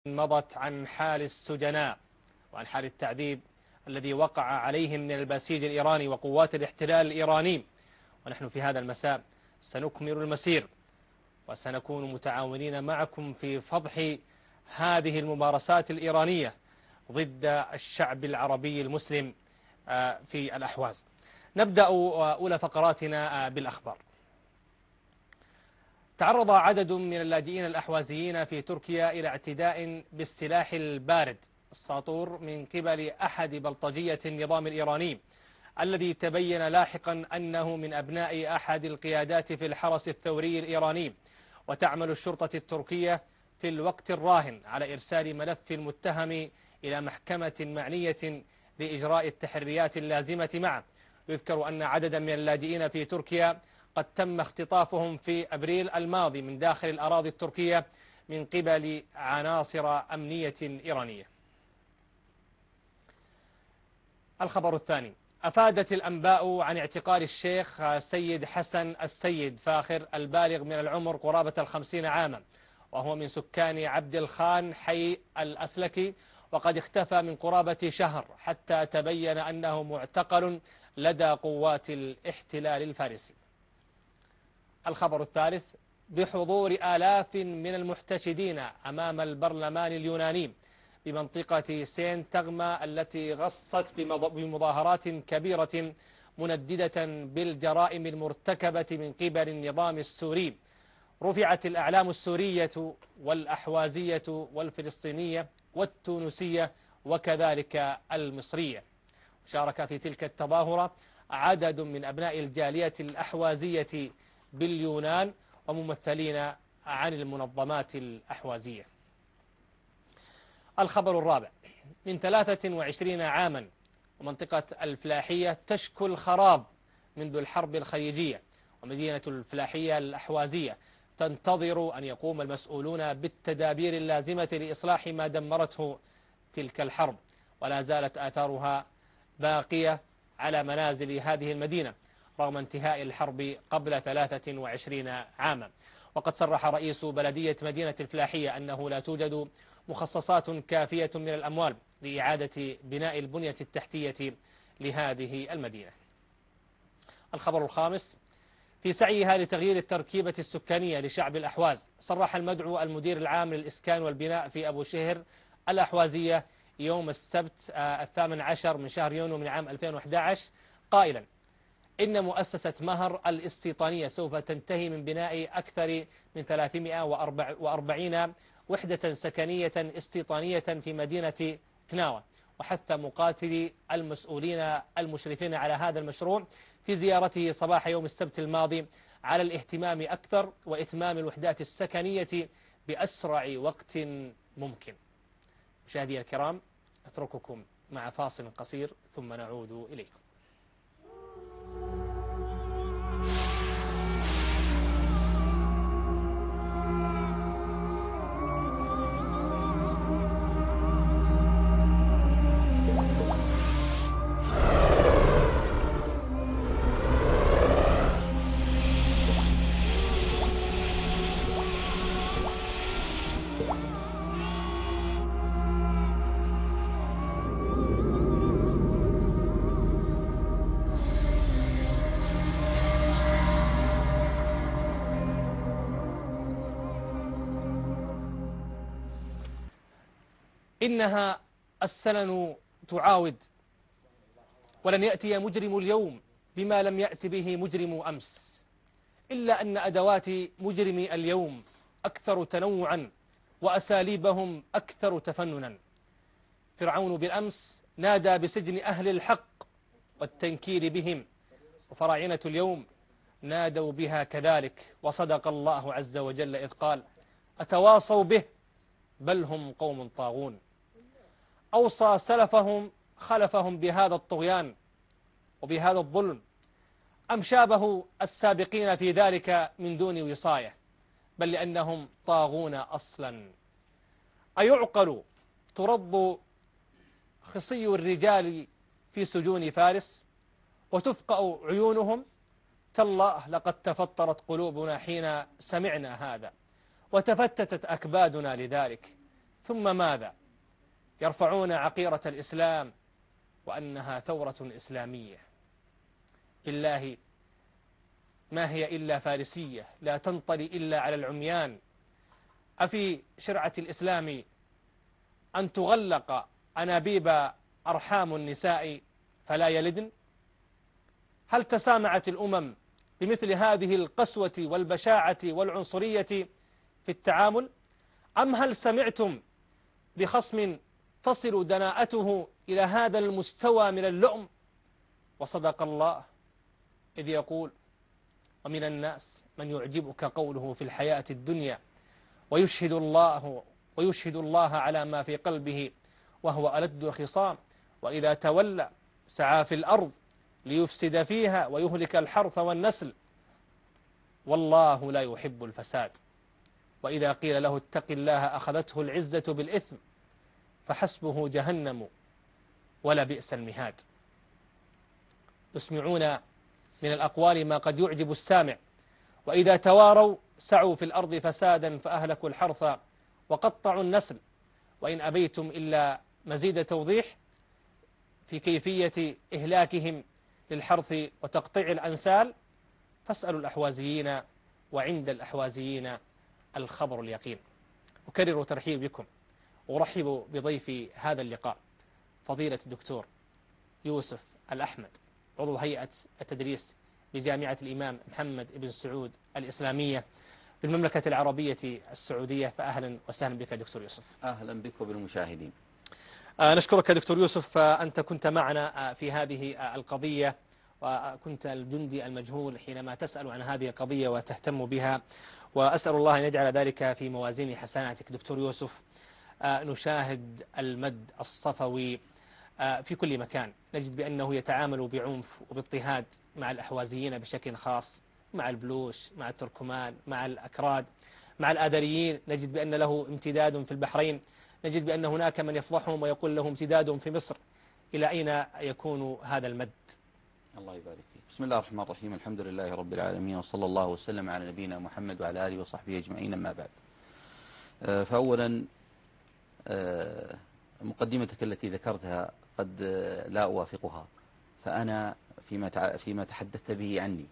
مضت عن حال السجناء وعن حال التعذيب الذي وقع عليهم من البسيج الإيراني وقوات الاحتلال الإيراني. ونحن في هذا المساء سنكمل المسير وسنكون متعاونين معكم في فضح هذه الممارسات الإيرانية ضد الشعب العربي المسلم في الأحواز. نبدأ أولى فقراتنا بالأخبار. تعرض عدد من اللاجئين الأحوازيين في تركيا إلى اعتداء بالسلاح البارد الساطور من قبل أحد بلطجية النظام الإيراني الذي تبين لاحقا أنه من أبناء أحد القيادات في الحرس الثوري الإيراني. وتعمل الشرطة التركية في الوقت الراهن على إرسال ملف المتهم إلى محكمة معنية لإجراء التحريات اللازمة معه. يذكر أن عددا من اللاجئين في تركيا قد تم اختطافهم في أبريل الماضي من داخل الأراضي التركية من قبل عناصر أمنية إيرانية. الخبر الثاني: أفادت الأنباء عن اعتقال الشيخ سيد حسن السيد فاخر البالغ من العمر قرابة 50 عاما، وهو من سكان عبد الخان حي الأسلكي، وقد اختفى من قرابة شهر حتى تبين أنه معتقل لدى قوات الاحتلال الفارسي. الخبر الثالث: بحضور آلاف من المحتشدين أمام البرلمان اليوناني بمنطقة سين تغما التي غصت بمظاهرات كبيرة منددة بالجرائم المرتكبة من قبل النظام السوري، رفعت الأعلام السورية والأحوازية والفلسطينية والتونسية وكذلك المصرية. شارك في تلك التظاهرة عدد من أبناء الجالية الأحوازية باليونان وممثلين عن المنظمات الأحوازية. الخبر الرابع: من 23 عاما ومنطقة الفلاحية تشكو الخراب منذ الحرب الخليجية، ومدينة الفلاحية الأحوازية تنتظر أن يقوم المسؤولون بالتدابير اللازمة لإصلاح ما دمرته تلك الحرب، ولا زالت آثارها باقية على منازل هذه المدينة رغم انتهاء الحرب قبل 23 عاما. وقد صرح رئيس بلدية مدينة الفلاحية أنه لا توجد مخصصات كافية من الأموال لإعادة بناء البنية التحتية لهذه المدينة. الخبر الخامس: في سعيها لتغيير التركيبة السكانية لشعب الأحواز، صرح المدعو المدير العام للإسكان والبناء في أبو شهر الأحوازية يوم السبت 18 من شهر يونيو من عام 2011 قائلا: إن مؤسسة مهر الاستيطانية سوف تنتهي من بناء أكثر من 340 وحدة سكنية استيطانية في مدينة كناوة. وحث مقاتلي المسؤولين المشرفين على هذا المشروع في زيارته صباح يوم السبت الماضي على الاهتمام أكثر وإتمام الوحدات السكنية بأسرع وقت ممكن. مشاهدي الكرام، أترككم مع فاصل قصير ثم نعود إليكم. إنها السنن تعاود، ولن يأتي مجرم اليوم بما لم يأت به مجرم أمس، إلا أن أدوات مجرمي اليوم أكثر تنوعا وأساليبهم أكثر تفننا. فرعون بالأمس نادى بسجن أهل الحق والتنكيل بهم، وفراعنة اليوم نادوا بها كذلك. وصدق الله عز وجل إذ قال: أتواصوا به بل هم قوم طاغون. أوصى سلفهم خلفهم بهذا الطغيان وبهذا الظلم، أم شابه السابقين في ذلك من دون وصاية، بل لأنهم طاغون أصلا. أيعقل ترض خصي الرجال في سجون فارس وتفقأ عيونهم؟ تالله لقد تفطرت قلوبنا حين سمعنا هذا، وتفتتت أكبادنا لذلك. ثم ماذا؟ يرفعون عقيرة الإسلام وأنها ثورة إسلامية. بالله ما هي إلا فارسية لا تنطلي إلا على العميان. أفي شرعة الإسلام أن تغلق أنابيب أرحام النساء فلا يلدن؟ هل تسامعت الأمم بمثل هذه القسوة والبشاعة والعنصرية في التعامل؟ أم هل سمعتم بخصم تصل دناءته إلى هذا المستوى من اللؤم؟ وصدق الله إذ يقول: ومن الناس من يعجبك قوله في الحياة الدنيا ويشهد الله على ما في قلبه وهو ألد الخصام وإذا تولى سعى في الأرض ليفسد فيها ويهلك الحرث والنسل والله لا يحب الفساد. وإذا قيل له اتق الله أخذته العزة بالإثم فحسبه جهنم ولبئس المهاد. يسمعون من الأقوال ما قد يعجب السامع. وإذا تواروا سعوا في الأرض فسادا فأهلكوا الحرث وقطعوا النسل. وإن أبيتم إلا مزيد توضيح في كيفية إهلاكهم للحرث وتقطيع الأنسال فاسألوا الأحوازيين وعند الأحوازيين الخبر اليقين. أكرر ترحيب بكم وأرحب بضيف هذا اللقاء فضيلة الدكتور يوسف الأحمد، عضو هيئة التدريس بجامعة الإمام محمد بن سعود الإسلامية بالمملكة العربية السعودية. فأهلا وسهلا بك دكتور يوسف. أهلا بك وبالمشاهدين. نشكرك دكتور يوسف، أنت كنت معنا في هذه القضية وكنت الجندي المجهول حينما تسأل عن هذه القضية وتهتم بها، وأسأل الله أن يجعل ذلك في موازين حسناتك. دكتور يوسف، نشاهد المد الصفوي في كل مكان، نجد بأنه يتعامل بعنف وباضطهاد مع الأحوازيين بشكل خاص، مع البلوش، مع التركمان، مع الأكراد، مع الآذريين نجد بأن له امتداد في البحرين، نجد بأن هناك من يفضحهم ويقول له امتداد في مصر. إلى أين يكون هذا المد؟ الله يبارك فيك. بسم الله الرحمن الرحيم، الحمد لله رب العالمين، وصلى الله وسلم على نبينا محمد وعلى آله وصحبه أجمعين، أما بعد. فأولا مقدمتك التي ذكرتها قد لا أوافقها، فأنا فيما تحدثت به عني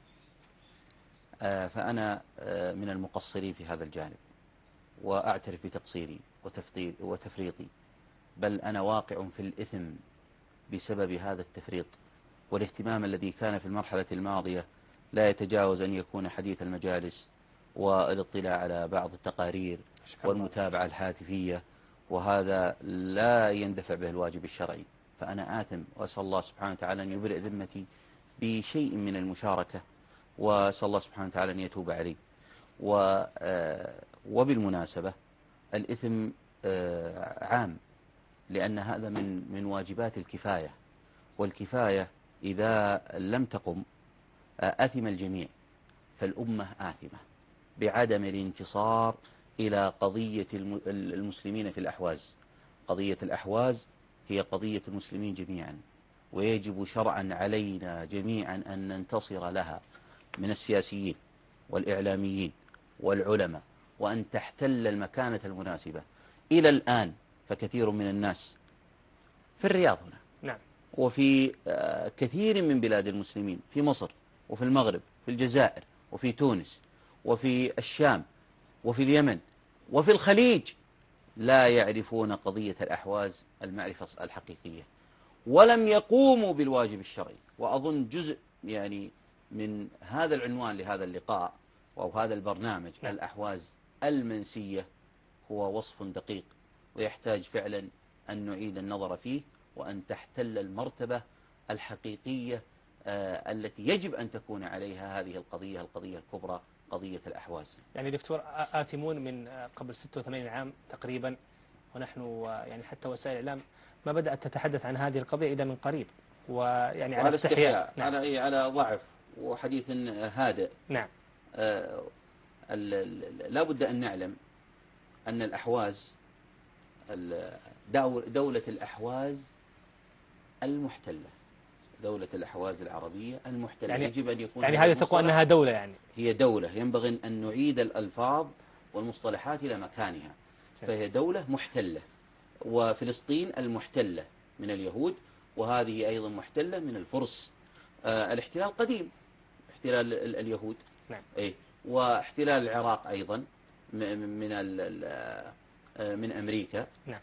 فأنا من المقصرين في هذا الجانب، وأعترف بتقصيري وتفريطي، بل أنا واقع في الإثم بسبب هذا التفريط والاهتمام الذي كان في المرحلة الماضية لا يتجاوز أن يكون حديث المجالس والاطلاع على بعض التقارير والمتابعة الهاتفية، وهذا لا يندفع به الواجب الشرعي. فأنا آثم، وأسأل الله سبحانه وتعالى أن يبرئ ذمتي بشيء من المشاركة، وأسأل الله سبحانه وتعالى أن يتوب علي. وبالمناسبة الإثم عام، لأن هذا من واجبات الكفاية، والكفاية إذا لم تقم أثم الجميع، فالأمة آثمة بعدم الانتصار إلى قضية المسلمين في الأحواز. قضية الأحواز هي قضية المسلمين جميعا، ويجب شرعا علينا جميعا أن ننتصر لها من السياسيين والإعلاميين والعلماء، وأن تحتل المكانة المناسبة. إلى الآن فكثير من الناس في الرياض هنا، نعم، وفي كثير من بلاد المسلمين، في مصر وفي المغرب، في الجزائر وفي تونس وفي الشام وفي اليمن وفي الخليج، لا يعرفون قضية الأحواز المعرفة الحقيقية، ولم يقوموا بالواجب الشرعي. وأظن جزء من هذا العنوان لهذا اللقاء أو هذا البرنامج، الأحواز المنسية، هو وصف دقيق ويحتاج فعلا أن نعيد النظر فيه، وأن تحتل المرتبة الحقيقية التي يجب أن تكون عليها هذه القضية الكبرى، قضية الأحواز. يعني دكتور، آثمون من قبل 86 عام تقريبا، ونحن حتى وسائل الإعلام ما بدأت تتحدث عن هذه القضية إلا من قريب، على استحياء، نعم، على ضعف وحديث هادئ. نعم. لا بد أن نعلم أن الأحواز، دولة الأحواز المحتلة، دولة الأحواز العربية المحتلة، يجب أن يكون هذه تقوى أنها دولة، هي دولة. ينبغي أن نعيد الألفاظ والمصطلحات إلى مكانها. فهي دولة محتلة، وفلسطين المحتلة من اليهود، وهذه أيضا محتلة من الفرس. الاحتلال قديم، احتلال اليهود، نعم. واحتلال العراق أيضا من أمريكا، نعم.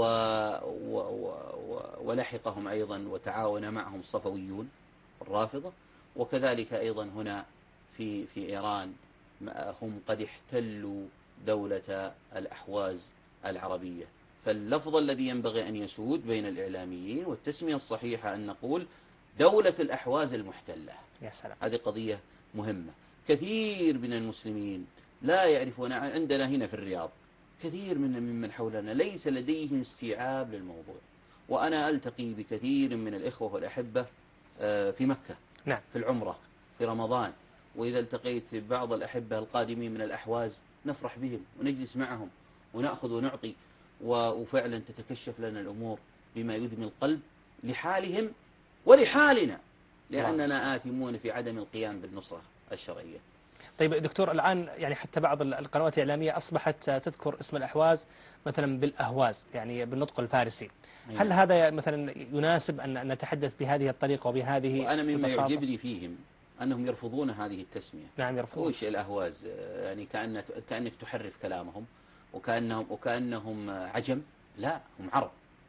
ولحقهم أيضا وتعاون معهم الصفويون الرافضة، وكذلك أيضا هنا في إيران هم قد احتلوا دولة الأحواز العربية. فاللفظ الذي ينبغي أن يسود بين الإعلاميين والتسمية الصحيحة أن نقول دولة الأحواز المحتلة. يا سلام. هذه قضية مهمة. كثير من المسلمين لا يعرفون، عندنا هنا في الرياض كثير ممن حولنا ليس لديهم استيعاب للموضوع، وأنا ألتقي بكثير من الإخوة والأحبة في مكة، نعم. في العمرة، في رمضان، وإذا التقيت بعض الأحبة القادمين من الأحواز نفرح بهم ونجلس معهم ونأخذ ونعطي، وفعلا تتكشف لنا الأمور بما يدمي القلب لحالهم ولحالنا، لأننا آثمون في عدم القيام بالنصرة الشرعية. طيب دكتور، الآن يعني حتى بعض القنوات الإعلامية أصبحت تذكر اسم الأحواز مثلا بالأهواز، يعني بالنطق الفارسي. هل هذا مثلا يناسب أن نتحدث بهذه الطريقة وبهذه؟ وأنا مما يعجبني فيهم أنهم يرفضون هذه التسمية. نعم، يرفضون. وش الأهواز؟ يعني كأنك تحرف كلامهم وكأنهم عجم. لا، هم عرب.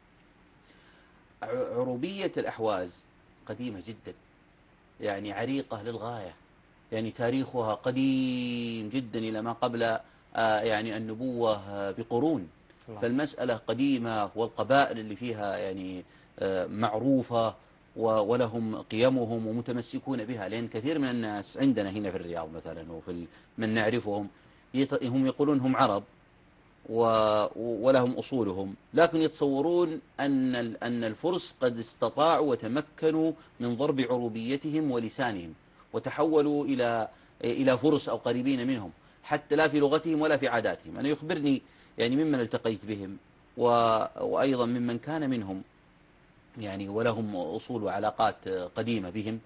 عروبية الأحواز قديمة جدا، يعني عريقة للغاية، يعني تاريخها قديم جدا إلى ما قبل يعني النبوة بقرون. فالمسألة قديمة، والقبائل اللي فيها يعني معروفة ولهم قيمهم ومتمسكون بها. لأن كثير من الناس عندنا هنا في الرياض مثلا وفي من نعرفهم هم يقولون هم عرب ولهم أصولهم، لكن يتصورون أن الفرس قد استطاعوا وتمكنوا من ضرب عروبيتهم ولسانهم وتحولوا إلى فرس أو قريبين منهم، حتى لا في لغتهم ولا في عاداتهم. أنا يخبرني يعني ممن التقيت بهم وأيضا ممن كان منهم يعني ولهم أصول وعلاقات قديمة بهم،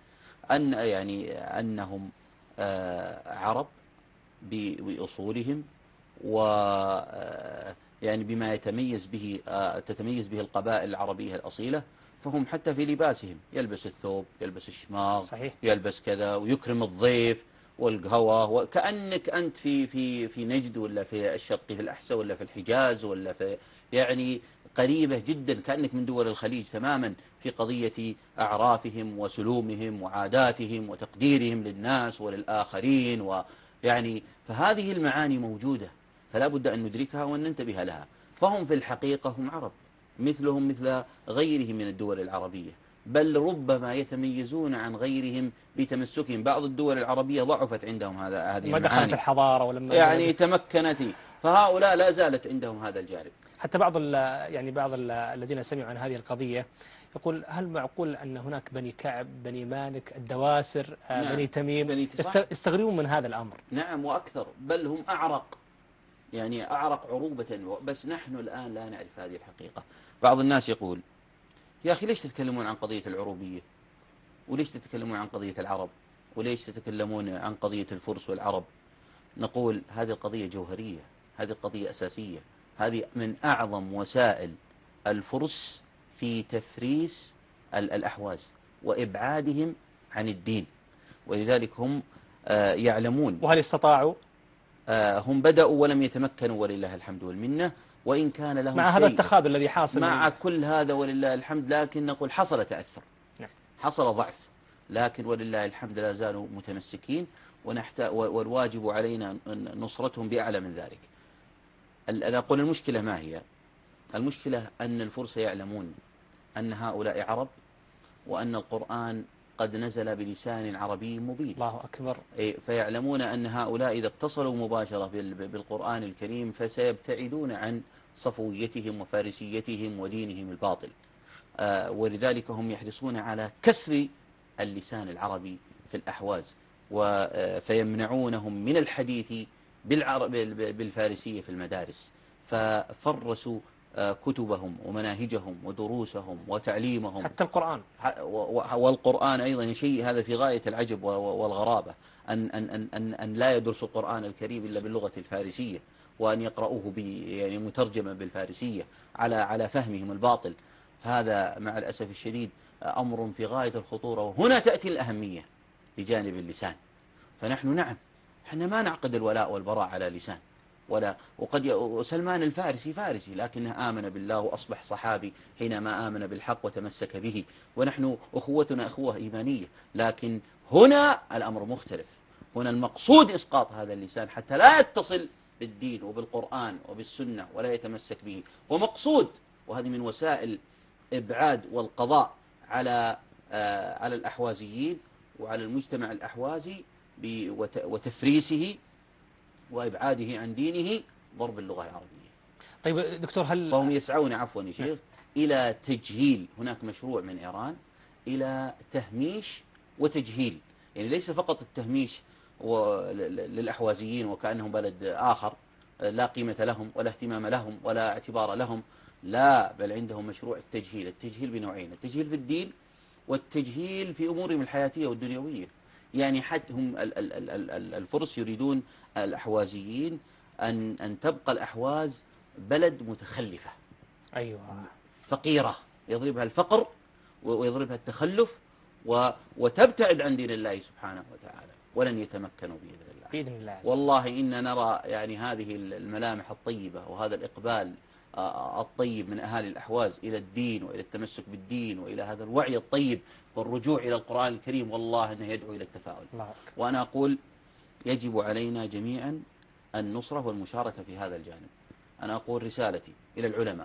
أنهم عرب بأصولهم، ويعني بما تتميز به القبائل العربية الأصيلة. فهم حتى في لباسهم يلبس الثوب، يلبس الشماغ، صحيح. يلبس كذا، ويكرم الضيف والقهوة، وكأنك أنت في نجد ولا في الشرق في الأحساء ولا في الحجاز ولا في يعني قريبة جدا، كأنك من دول الخليج تماما في قضية أعرافهم وسلومهم وعاداتهم وتقديرهم للناس وللآخرين، ويعني فهذه المعاني موجودة، فلا بد أن ندركها وأن ننتبه لها. فهم في الحقيقة هم عرب مثلهم مثل غيرهم من الدول العربية، بل ربما يتميزون عن غيرهم بتمسكهم. بعض الدول العربية ضعفت عندهم هذه المعاني، ما دخلت الحضارة ولما يعني تمكنت، فهؤلاء لا زالت عندهم هذا الجانب. حتى بعض الذين سمعوا عن هذه القضية يقول: هل معقول أن هناك بني كعب، بني مالك، الدواسر، نعم، بني تميم يستغربون من هذا الأمر؟ نعم، وأكثر، بل هم أعرق، يعني أعرق عروبة. بس نحن الآن لا نعرف هذه الحقيقة. بعض الناس يقول: يا أخي ليش تتكلمون عن قضية العروبية؟ وليش تتكلمون عن قضية العرب؟ وليش تتكلمون عن قضية الفرس والعرب؟ نقول: هذه القضية جوهرية، هذه القضية أساسية، هذه من أعظم وسائل الفرس في تفريس الأحواز وإبعادهم عن الدين، ولذلك هم يعلمون. وهل استطاعوا؟ هم بدأوا ولم يتمكنوا ولله الحمد والمنة، وإن كان لهم مع هذا التخاذل الذي حاصل مع كل هذا ولله الحمد، لكن نقول حصل تأثر، حصل ضعف، لكن ولله الحمد لا زالوا متمسكين، والواجب علينا نصرتهم بأعلى من ذلك. أقول المشكلة ما هي؟ المشكلة أن الفرس يعلمون أن هؤلاء عرب، وأن القرآن قد نزل بلسان عربي مبين. الله أكبر. فيعلمون أن هؤلاء إذا اتصلوا مباشرة بالقرآن الكريم فسيبتعدون عن صفويتهم وفارسيتهم ودينهم الباطل، ولذلك هم يحرصون على كسر اللسان العربي في الأحواز، فيمنعونهم من الحديث بالفارسية في المدارس، ففرسوا كتبهم ومناهجهم ودروسهم وتعليمهم، حتى القرآن. والقرآن أيضا شيء هذا في غاية العجب والغرابة، أن لا يدرس القرآن الكريم إلا باللغة الفارسية، وأن يقرؤوه يعني مترجما بالفارسية على فهمهم الباطل. هذا مع الأسف الشديد أمر في غاية الخطورة، وهنا تأتي الأهمية بجانب اللسان. فنحن نعم احنا ما نعقد الولاء والبراء على لسان، سلمان الفارسي فارسي لكنه آمن بالله وأصبح صحابي حينما آمن بالحق وتمسك به، ونحن أخوتنا أخوة إيمانية. لكن هنا الأمر مختلف، هنا المقصود إسقاط هذا اللسان حتى لا يتصل بالدين وبالقرآن وبالسنة ولا يتمسك به، ومقصود، وهذه من وسائل إبعاد والقضاء على الأحوازيين وعلى المجتمع الأحوازي وتفريسه وإبعاده عن دينه، ضرب اللغة العربية. طيب دكتور، فهم يسعون عفوا يا شيخ إلى تجهيل. هناك مشروع من إيران إلى تهميش وتجهيل، يعني ليس فقط التهميش للأحوازيين وكأنهم بلد آخر لا قيمة لهم ولا اهتمام لهم ولا اعتبار لهم، لا، بل عندهم مشروع التجهيل بنوعين: التجهيل في الدين والتجهيل في أمورهم الحياتية والدنيوية. يعني حتى هم الفرس يريدون الأحوازيين أن تبقى الأحواز بلد متخلفة، أيوة، فقيرة، يضربها الفقر ويضربها التخلف وتبتعد عن دين الله سبحانه وتعالى، ولن يتمكنوا بإذن الله. والله إن نرى يعني هذه الملامح الطيبة وهذا الإقبال الطيب من أهالي الأحواز إلى الدين وإلى التمسك بالدين وإلى هذا الوعي الطيب والرجوع إلى القرآن الكريم، والله أنه يدعو إلى التفاؤل. وأنا أقول يجب علينا جميعا النصرة والمشاركة في هذا الجانب. أنا أقول رسالتي إلى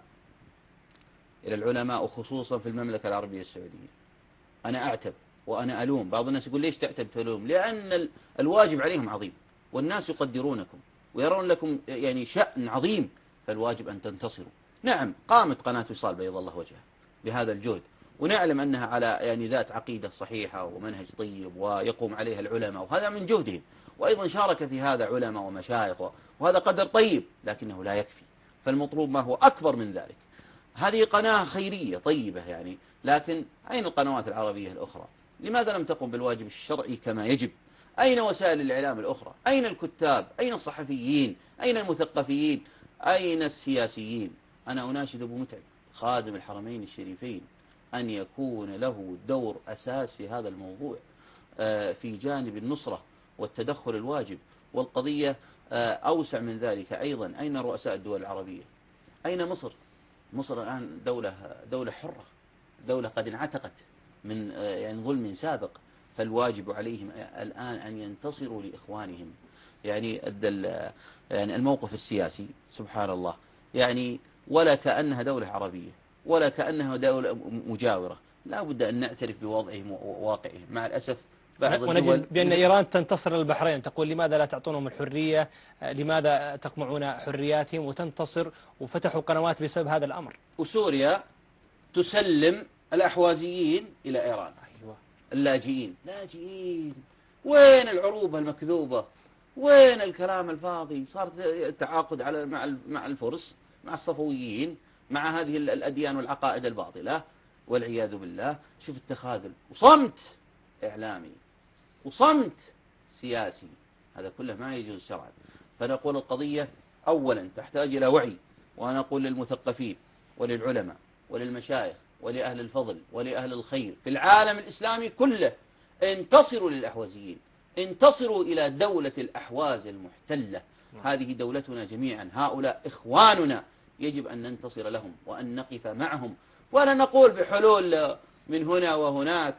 العلماء وخصوصا في المملكة العربية السعودية. أنا أعتب وأنا ألوم. بعض الناس يقول ليش تعتب تلوم؟ لأن الواجب عليهم عظيم، والناس يقدرونكم ويرون لكم يعني شأن عظيم، فالواجب أن تنتصروا. نعم، قامت قناة وصال بيض الله وجهها بهذا الجهد، ونعلم أنها على يعني ذات عقيدة صحيحة ومنهج طيب ويقوم عليها العلماء، وهذا من جهدهم، وأيضا شارك في هذا علماء ومشايخ، وهذا قدر طيب، لكنه لا يكفي. فالمطلوب ما هو أكبر من ذلك. هذه قناة خيرية طيبة يعني، لكن أين القنوات العربية الأخرى؟ لماذا لم تقم بالواجب الشرعي كما يجب؟ أين وسائل الإعلام الأخرى؟ أين الكتاب؟ أين الصحفيين؟ أين المثقفين؟ أين السياسيين؟ أنا أناشد أبو متعب خادم الحرمين الشريفين أن يكون له دور أساس في هذا الموضوع، في جانب النصرة والتدخل الواجب. والقضية أوسع من ذلك أيضا. أين رؤساء الدول العربية؟ أين مصر؟ مصر الآن دولة حرة، دولة قد انعتقت من يعني ظلم سابق، فالواجب عليهم الآن أن ينتصروا لإخوانهم. يعني الموقف السياسي سبحان الله يعني ولا كأنها دولة عربية ولا كأنها دولة مجاورة، لا بد أن نعترف بوضعهم وواقعهم. مع الأسف ونجد بأن إيران تنتصر البحرين، تقول لماذا لا تعطونهم الحرية؟ لماذا تقمعون حرياتهم وتنتصر؟ وفتحوا قنوات بسبب هذا الأمر. وسوريا تسلم الأحوازيين إلى إيران. أيوة. اللاجئين وين العروبة المكذوبة؟ وين الكلام الفاضي؟ صار تعاقد مع الفرس، مع الصفويين، مع هذه الأديان والعقائد الباطلة والعياذ بالله. شوف التخاذل وصمت إعلامي وصمت سياسي، هذا كله ما يجوز شرعا. فنقول القضية أولا تحتاج إلى وعي، وأنا أقول للمثقفين وللعلماء وللمشايخ ولأهل الفضل ولأهل الخير في العالم الإسلامي كله: انتصروا للأحوازيين، انتصروا إلى دولة الأحواز المحتلة. هذه دولتنا جميعا، هؤلاء إخواننا، يجب أن ننتصر لهم وأن نقف معهم، ولا نقول بحلول من هنا وهناك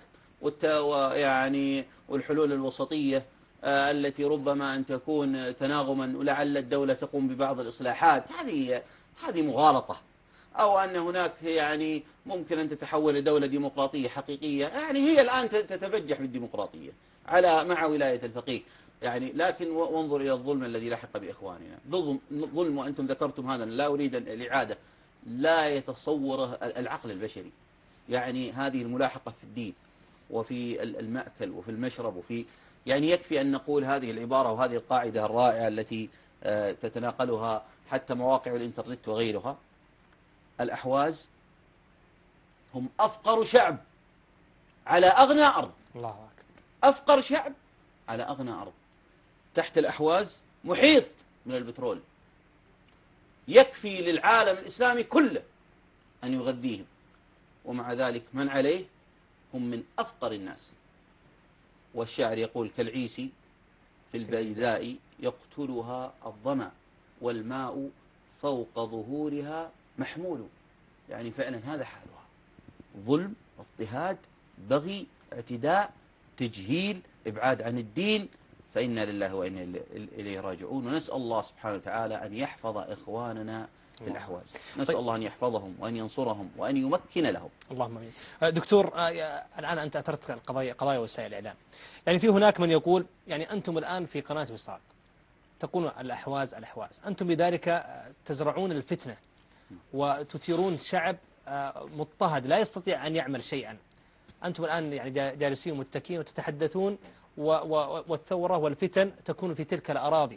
والحلول الوسطية التي ربما أن تكون تناغما ولعل الدولة تقوم ببعض الإصلاحات. هذه مغالطة. أو أن هناك يعني ممكن أن تتحول لدولة ديمقراطية حقيقية، يعني هي الآن تتبجح بالديمقراطية مع ولاية الفقيه يعني. لكن وانظر إلى الظلم الذي لحق بإخواننا، ظلم وأنتم ذكرتم هذا، لا أريد الإعادة، لا يتصوره العقل البشري. يعني هذه الملاحقة في الدين وفي المأكل وفي المشرب يعني يكفي أن نقول هذه العبارة وهذه القاعدة الرائعة التي تتناقلها حتى مواقع الإنترنت وغيرها: الأحواز هم أفقر شعب على أغنى أرض. الله أكبر. أفقر شعب على أغنى أرض. تحت الأحواز محيط من البترول، يكفي للعالم الإسلامي كله أن يغذيهم، ومع ذلك من عليه هم من أفقر الناس. والشاعر يقول كالعيسي في البيداء يقتلها الظمأ والماء فوق ظهورها محمول. يعني فعلا هذا حالها، ظلم، اضطهاد، بغي، اعتداء، تجهيل، إبعاد عن الدين. فإنا لله وإنا إليه راجعون. ونسأل الله سبحانه وتعالى أن يحفظ إخواننا في الأحواز، نسأل الله أن يحفظهم وأن ينصرهم وأن يمكن لهم. اللهم امين. دكتور، الآن أنت أثرت قضايا وسائل الإعلام. يعني في هناك من يقول يعني أنتم الآن في قناة وصال تقولون الأحواز، أنتم بذلك تزرعون الفتنة وتثيرون شعب مضطهد لا يستطيع أن يعمل شيئا. أنتم الآن يعني جالسين متكين وتتحدثون والثورة والفتن تكون في تلك الأراضي.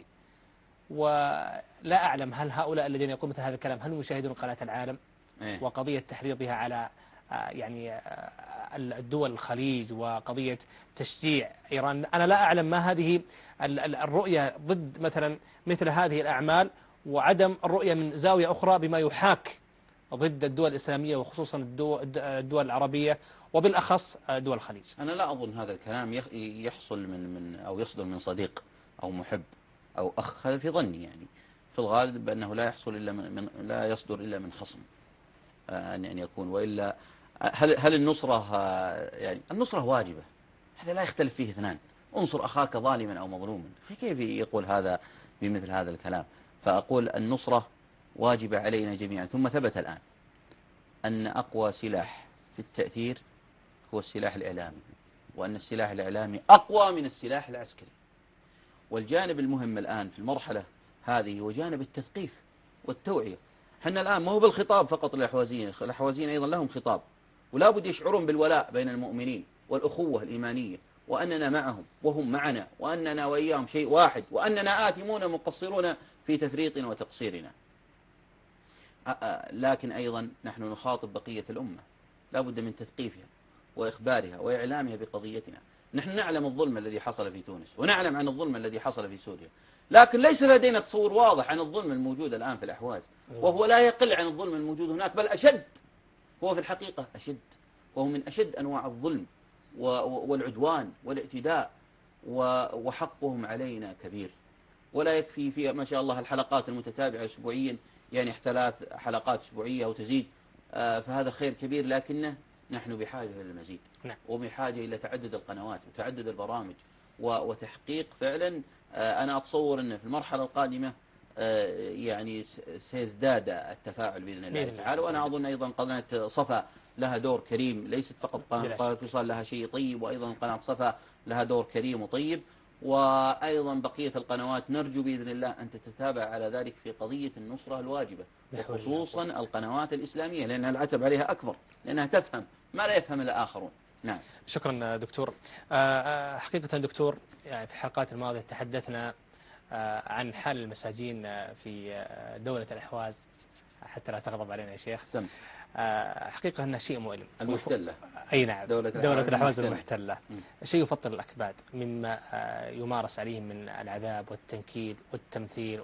ولا أعلم هل هؤلاء الذين يقولون مثل هذا الكلام هل يشاهدون قناة العالم وقضية تحريضها على يعني الدول الخليج وقضية تشجيع إيران. أنا لا أعلم ما هذه الرؤية ضد مثل هذه الأعمال، وعدم الرؤية من زاوية أخرى بما يحاك ضد الدول الإسلامية وخصوصا الدول العربية وبالأخص دول الخليج. أنا لا أظن هذا الكلام يحصل من أو يصدر من صديق أو محب أو أخ. هذا في ظني، يعني في الغالب بأنه لا يحصل إلا لا يصدر إلا من خصم أن يكون. وإلا هل النصرة يعني النصرة واجبة، هذا لا يختلف فيه اثنان. انصر أخاك ظالما أو مظلوما، كيف يقول هذا بمثل هذا الكلام؟ فأقول النصرة واجبة علينا جميعا. ثم ثبت الآن أن أقوى سلاح في التأثير هو السلاح الإعلامي، وأن السلاح الإعلامي أقوى من السلاح العسكري. والجانب المهم الآن في المرحلة هذه هو جانب التثقيف والتوعية. حنا الآن ما هو بالخطاب فقط للأحوازيين، الأحوازيين أيضا لهم خطاب، ولا بد يشعرون بالولاء بين المؤمنين والأخوة الإيمانية، وأننا معهم وهم معنا، وأننا وإياهم شيء واحد، وأننا آثمون مقصرون في تفريطنا وتقصيرنا. لكن أيضا نحن نخاطب بقية الأمة، لا بد من تثقيفها وإخبارها وإعلامها بقضيتنا. نحن نعلم الظلم الذي حصل في تونس، ونعلم عن الظلم الذي حصل في سوريا، لكن ليس لدينا تصور واضح عن الظلم الموجود الآن في الأحواز، وهو لا يقل عن الظلم الموجود هناك، بل أشد. هو في الحقيقة أشد، وهو من أشد أنواع الظلم والعدوان والاعتداء، وحقهم علينا كبير. ولا يكفي في ما شاء الله الحلقات المتتابعة أسبوعيا، يعني 3 حلقات أسبوعية أو تزيد، فهذا خير كبير، لكنه نحن بحاجة إلى المزيد، وبحاجة إلى تعدد القنوات وتعدد البرامج وتحقيق فعلا. أنا أتصور أن في المرحلة القادمة يعني سيزداد التفاعل بإذن الله تعالى. وأنا أظن أيضا قناة صفا لها دور كريم، ليست فقط قناة وصال لها شيء طيب، وأيضا قناة صفا لها دور كريم وطيب، وأيضا بقية القنوات نرجو بإذن الله أن تتتابع على ذلك في قضية النصرة الواجبة، وخصوصا القنوات الإسلامية، لأنها العتب عليها أكبر، لأنها تفهم ما لا يفهم الآخرون. نعم. شكرا دكتور. حقيقة دكتور، يعني في الحلقات الماضية تحدثنا عن حال المساجين في دولة الأحواز، حتى لا تغضب علينا يا شيخ. حقيقة أنه شيء مؤلم. المحتلة. أي نعم، دولة الأحواز المحتلة. شيء يفطر الأكباد مما يمارس عليهم من العذاب والتنكيل والتمثيل.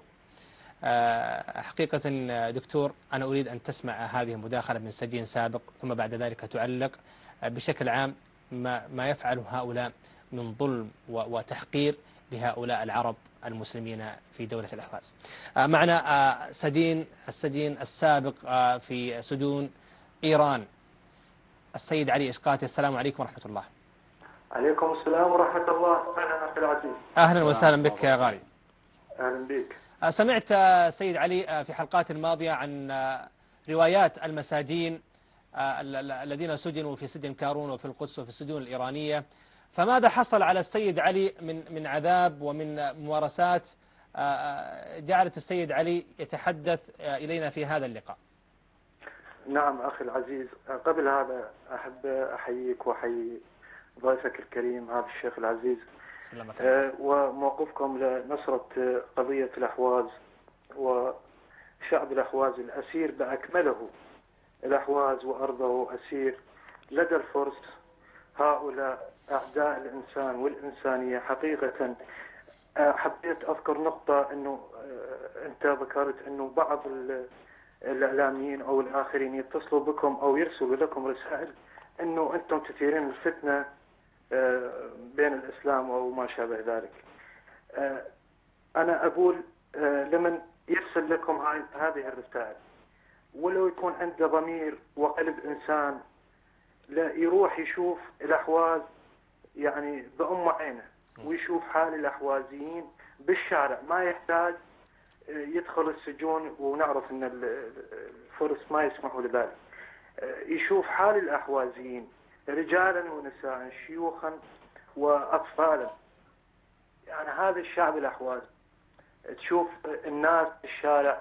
حقيقة دكتور، أنا أريد أن تسمع هذه المداخلة من سجين سابق، ثم بعد ذلك تعلق بشكل عام ما يفعل هؤلاء من ظلم وتحقير لهؤلاء العرب المسلمين في دولة الأحواز. معنا السجين السابق في سجون إيران، السيد علي إسقاتي. السلام عليكم ورحمة الله. عليكم السلام ورحمة الله. أهلا أخي العزيز. أهلا وسهلا بك يا غالي. أهلا بك. سمعت سيد علي في حلقات الماضية عن روايات المساجين الذين سجنوا في سجن كارون وفي القدس وفي السجون الإيرانية، فماذا حصل على السيد علي من عذاب ومن ممارسات جعلت السيد علي يتحدث إلينا في هذا اللقاء؟ نعم أخي العزيز، قبل هذا أحب أحييك وأحيي ضيفك الكريم هذا الشيخ العزيز، وموقفكم لنصرة قضية الأحواز وشعب الأحواز الأسير بأكمله. الأحواز وأرضه أسير لدى الفرس، هؤلاء أعداء الإنسان والإنسانية. حقيقة حبيت أذكر نقطة، أنه أنت ذكرت أنه بعض الإعلاميين أو الآخرين يتصلوا بكم أو يرسلوا لكم رسائل أنه أنتم تثيرين الفتنة بين الإسلام أو ما شابه ذلك. أنا أقول لمن يرسل لكم هذه الرسائل ولو يكون عنده ضمير وقلب إنسان، لا يروح يشوف الأحواز يعني بأم عينه ويشوف حال الأحوازيين بالشارع، ما يحتاج يدخل السجون، ونعرف أن الفرس ما يسمحوا لذلك. يشوف حال الأحوازيين رجالا ونساء، شيوخا وأطفالا، يعني هذا الشعب الأحواز. تشوف الناس في الشارع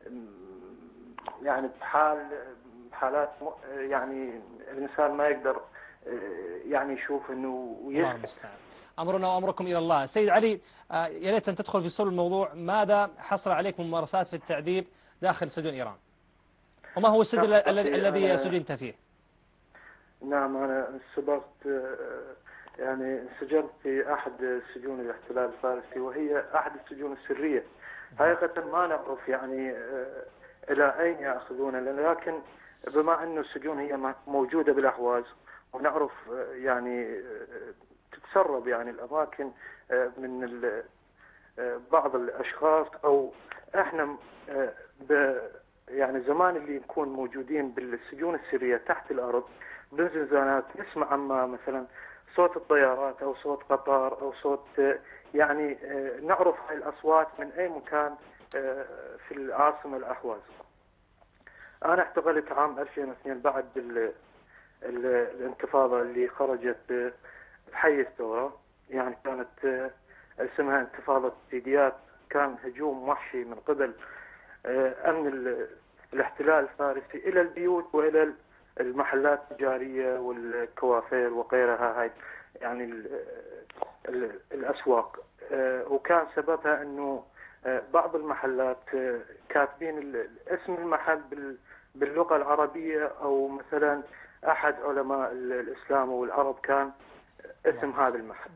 يعني بحالات يعني الإنسان ما يقدر يعني يشوف أنه أمرنا وأمركم إلى الله. سيد علي، يا ريت أن تدخل في صلب الموضوع. ماذا حصل عليك من ممارسات في التعذيب داخل سجون إيران؟ وما هو السجن الذي سجنت فيه؟ نعم، أنا سبقت يعني انسجنت في أحد سجون الاحتلال الفارسي، وهي أحد السجون السرية. حقيقة ما نعرف يعني إلى أين يأخذوننا، لكن بما أن السجون هي موجودة بالأحواز ونعرف يعني تتسرب يعني الأماكن من بعض الأشخاص، أو إحنا يعني زمان اللي نكون موجودين بالسجون السرية تحت الأرض بالزنزانات نسمع عما مثلا صوت الطيارات أو صوت قطار أو صوت يعني نعرف هاي الأصوات من أي مكان في العاصمة الأحواز. أنا احتغلت عام 2002 بعد الانتفاضة اللي خرجت بحي الثورة، يعني كانت اسمها انتفاضة سيديات. كان هجوم وحشي من قبل أمن الاحتلال الفارسي إلى البيوت وإلى المحلات التجارية والكوافير وغيرها، هاي يعني الأسواق. وكان سببها أنه بعض المحلات كاتبين اسم المحل باللغة العربية، أو مثلا أحد علماء الإسلام والعرب كان اسم هذا المحل.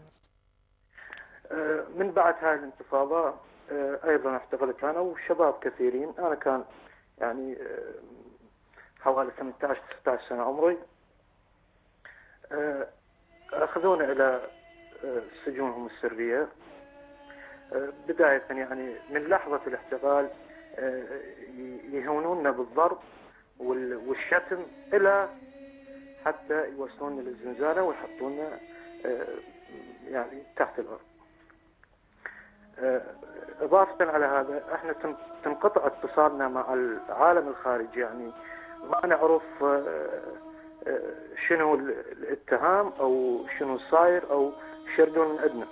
من بعد هاي الانتفاضة أيضا احتفلت أنا وشباب كثيرين. أنا كان يعني حوالي 18-19 سنة عمري. أخذونا إلى سجونهم السرية بداية، يعني من لحظة الاحتفال يهونونا بالضرب والشتم إلى حتى يوصلونا للزنزانة ويحطونا يعني تحت الأرض. إضافة على هذا احنا تنقطع اتصالنا مع العالم الخارجي، يعني ما نعرف شنو الاتهام او شنو صاير او شردون من عندنا.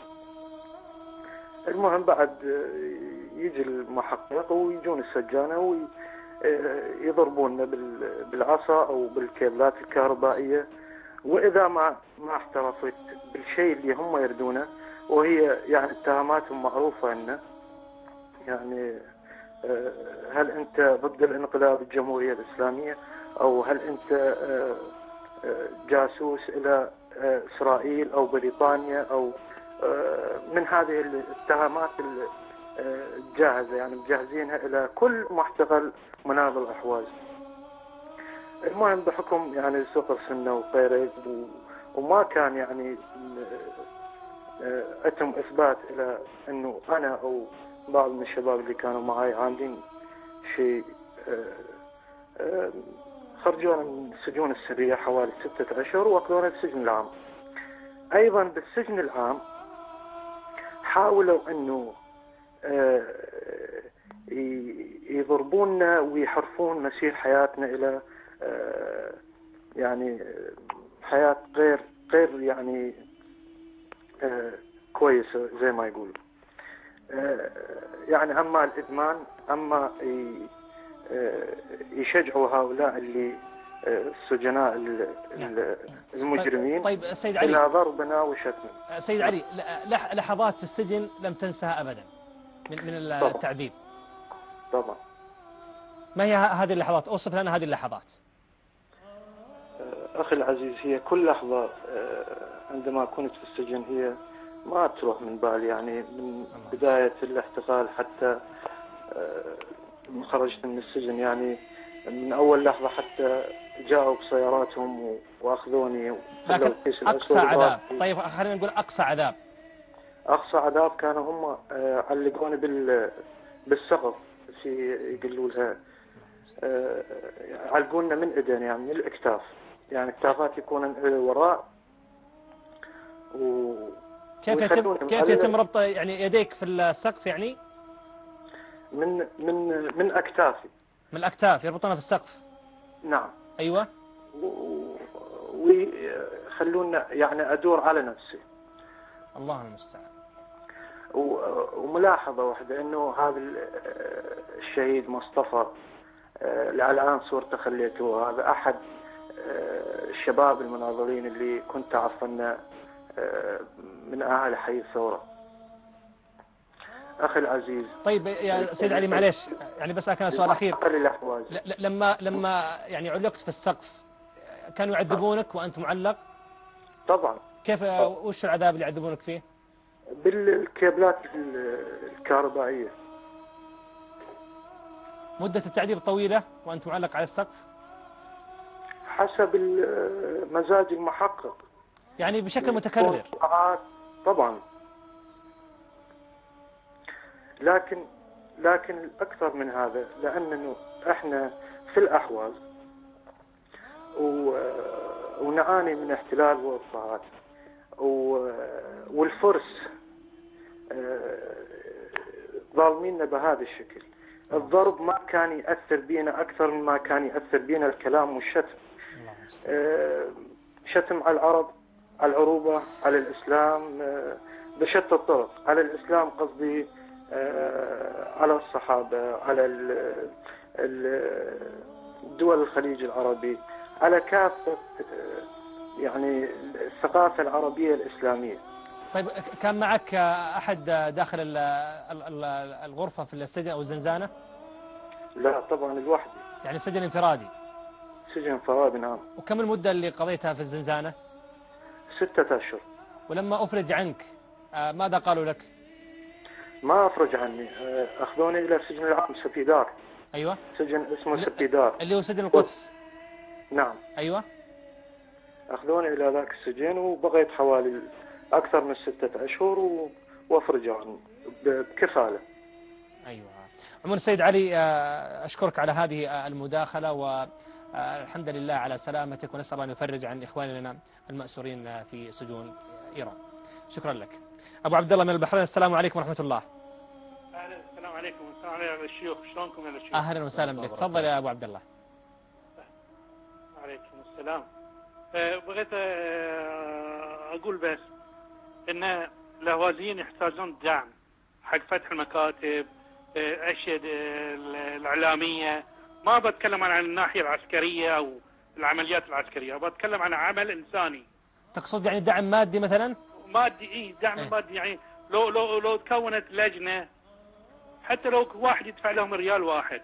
المهم بعد يجي المحقق ويجون السجانة ويضربوننا بالعصا او بالكيبلات الكهربائية، واذا ما احترفت بالشيء اللي هم يردونه، وهي يعني اتهاماتهم معروفة انه يعني هل انت ضد الانقلاب الجمهورية الاسلامية، او هل انت جاسوس الى اسرائيل او بريطانيا، او من هذه الاتهامات الجاهزة، يعني مجهزينها الى كل محتقل مناضل الاحواز. المهم بحكم يعني سقر سنة وقيرز وما كان يعني أتم إثبات إلى أنه أنا أو بعض من الشباب اللي كانوا معي عاملين شيء، خرجونا من السجون السرية حوالي 6 أشهر وأخذونا السجن العام. أيضا بالسجن العام حاولوا أنه يضربوننا ويحرفون مسير حياتنا إلى يعني حياة غير يعني كويسة زي ما يقولوا. يعني أما الإدمان، أما يشجعوا هؤلاء اللي السجناء المجرمين طيب سيد علي، إلى ضربنا وشتمنا. سيد علي، لحظات في السجن لم تنساها أبدا من التعذيب. طبعا. ما هي هذه اللحظات؟ أوصف لنا هذه اللحظات. أخي العزيز، هي كل لحظة عندما كنت في السجن هي ما تروح من بالي، يعني من بداية الاحتفال حتى من خرجت من السجن، يعني من أول لحظة حتى جاءوا بسياراتهم وأخذوني. لكن أقصى عذاب، طيب خلينا نقول أقصى عذاب. أقصى عذاب كانوا هم علقوني بالسقف، في يقولوا لها علقونا من إيدين، يعني من الإكتاف، يعني اكتافات يكون وراء. كيف يتم ربط يعني يديك في السقف؟ يعني من أكتافي، من الأكتاف يربطونها في السقف. نعم. أيوة. ويخلونا يعني أدور على نفسي. الله المستعان. وملاحظة واحدة إنه هذا الشهيد مصطفى الآن صورته خليته، هذا أحد الشباب المناضلين اللي كنت أعرف أنه من أهل حي الثورة، أخي العزيز. طيب يا سيد علي معليش، يعني بس كان سؤال أخير. لما يعني علقت في السقف كانوا يعذبونك وأنت معلق؟ طبعا. كيف وش العذاب اللي يعذبونك فيه؟ بالكابلات الكهربائية. مدة التعذيب طويلة وأنت معلق على السقف؟ حسب المزاج المحقق، يعني بشكل متكرر. طبعا. لكن الأكثر من هذا، لأنه احنا في الأحواز ونعاني من احتلال واضطهاد، والفرس ظالميننا بهذا الشكل. الضرب ما كان يأثر بينا أكثر مما كان يأثر بينا الكلام والشتم. شتم على العرب، على العروبة، على الإسلام بشتى الطرق. على الإسلام قصدي على الصحابة، على الدول الخليج العربي، على كافة يعني الثقافة العربية الإسلامية. طيب كان معك أحد داخل الغرفة في السجن أو الزنزانة؟ لا طبعا لوحدي. يعني سجن انفرادي؟ سجن انفرادي نعم. وكم المدة اللي قضيتها في الزنزانة؟ 6 أشهر. ولما أفرج عنك ماذا قالوا لك؟ ما أفرج عني، أخذوني إلى السجن العام سبيدار. أيوة. سجن اسمه سبيدار اللي هو سجن القدس. نعم. أيوة. أخذوني إلى ذاك السجن وبقيت حوالي أكثر من 6 أشهر وأفرج عنه بكفالة. أيوة. عموما السيد علي أشكرك على هذه المداخلة، والحمد لله على سلامتك، ونسأل الله أن يفرج عن إخواننا المأسورين في سجون إيران. شكرا لك. أبو عبد الله من البحرين، السلام عليكم ورحمة الله. أهلا. السلام عليكم. السلام عليكم الشيوخ، شلونكم يا الشيوخ؟ أهلا وسهلا بك، تفضل يا أبو عبد الله. عليكم السلام. بغيت أقول بس إن الأهوازيين يحتاجون دعم حق فتح المكاتب، أشياء الإعلامية. ما بتكلم عن الناحية العسكرية أو العمليات العسكرية، بتكلم عن عمل إنساني. تقصد يعني دعم مادي مثلا؟ مادي، دعم مادي. يعني لو تكونت لجنة، حتى لو واحد يدفع لهم ريال واحد.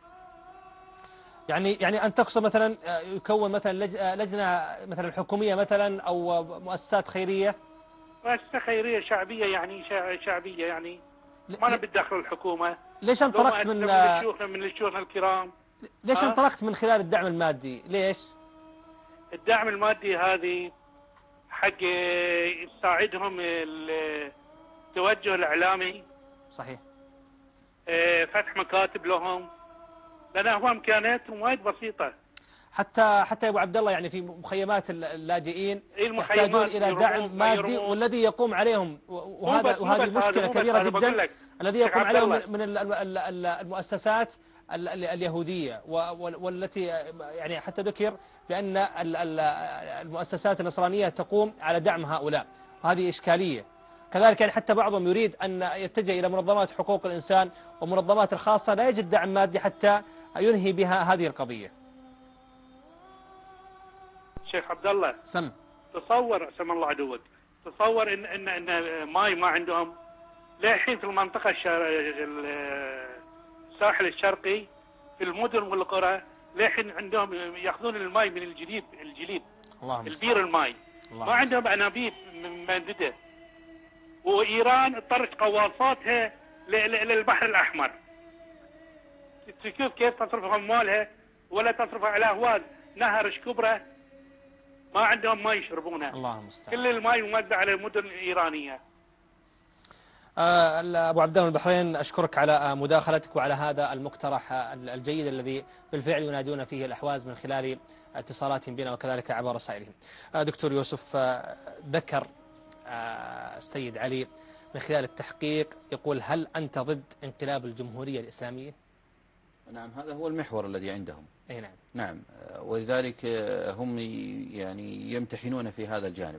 يعني أن تقصد مثلا يكون مثلا لجنة مثلا حكومية مثلا أو مؤسسات خيرية؟ مؤسسة خيرية شعبية، يعني شعبية، يعني ما نبي ندخل الحكومة. ليش انطلقت من الشيوخ الكرام؟ ليش انطلقت من خلال الدعم المادي؟ ليش؟ الدعم المادي هذه حق يساعدهم التوجه الإعلامي. صحيح. فتح مكاتب لهم، لأن هو إمكانياتهم وايد بسيطة. حتى يا أبو عبد الله يعني في مخيمات اللاجئين يحتاجون إلى دعم مادي، والذي يقوم عليهم وهذه مشكلة كبيرة جدا، الذي يقوم عليهم من المؤسسات اليهودية، والتي يعني حتى ذكر بأن المؤسسات النصرانية تقوم على دعم هؤلاء، وهذه إشكالية. كذلك يعني حتى بعضهم يريد أن يتجه إلى منظمات حقوق الإنسان ومنظمات الخاصة، لا يجد دعم مادي حتى ينهي بها هذه القضية. شيخ عبد الله، تصور سم الله عدوك، تصور ان ماي ما عندهم للحين في المنطقة الساحل الشرقي، في المدن والقرى للحين عندهم ياخذون الماي من الجليد البير الماي. ما عندهم انابيب ممدده. وإيران اضطرت قواصاتها للبحر الأحمر، تشوف كيف تصرف أموالها، ولا تصرف على أهواز نهر شكبرة ما عندهم ما يشربونها. الله المستعان. كل الماء موزع على المدن الإيرانية. أبو عبد الله البحرين، أشكرك على مداخلتك وعلى هذا المقترح الجيد الذي بالفعل ينادون فيه الأحواز من خلال اتصالاتهم بنا وكذلك عبر رسائلهم. دكتور يوسف، ذكر السيد علي من خلال التحقيق يقول: هل أنت ضد انقلاب الجمهورية الإسلامية؟ نعم، هذا هو المحور الذي عندهم. أي نعم. نعم، ولذلك هم يعني يمتحنون في هذا الجانب،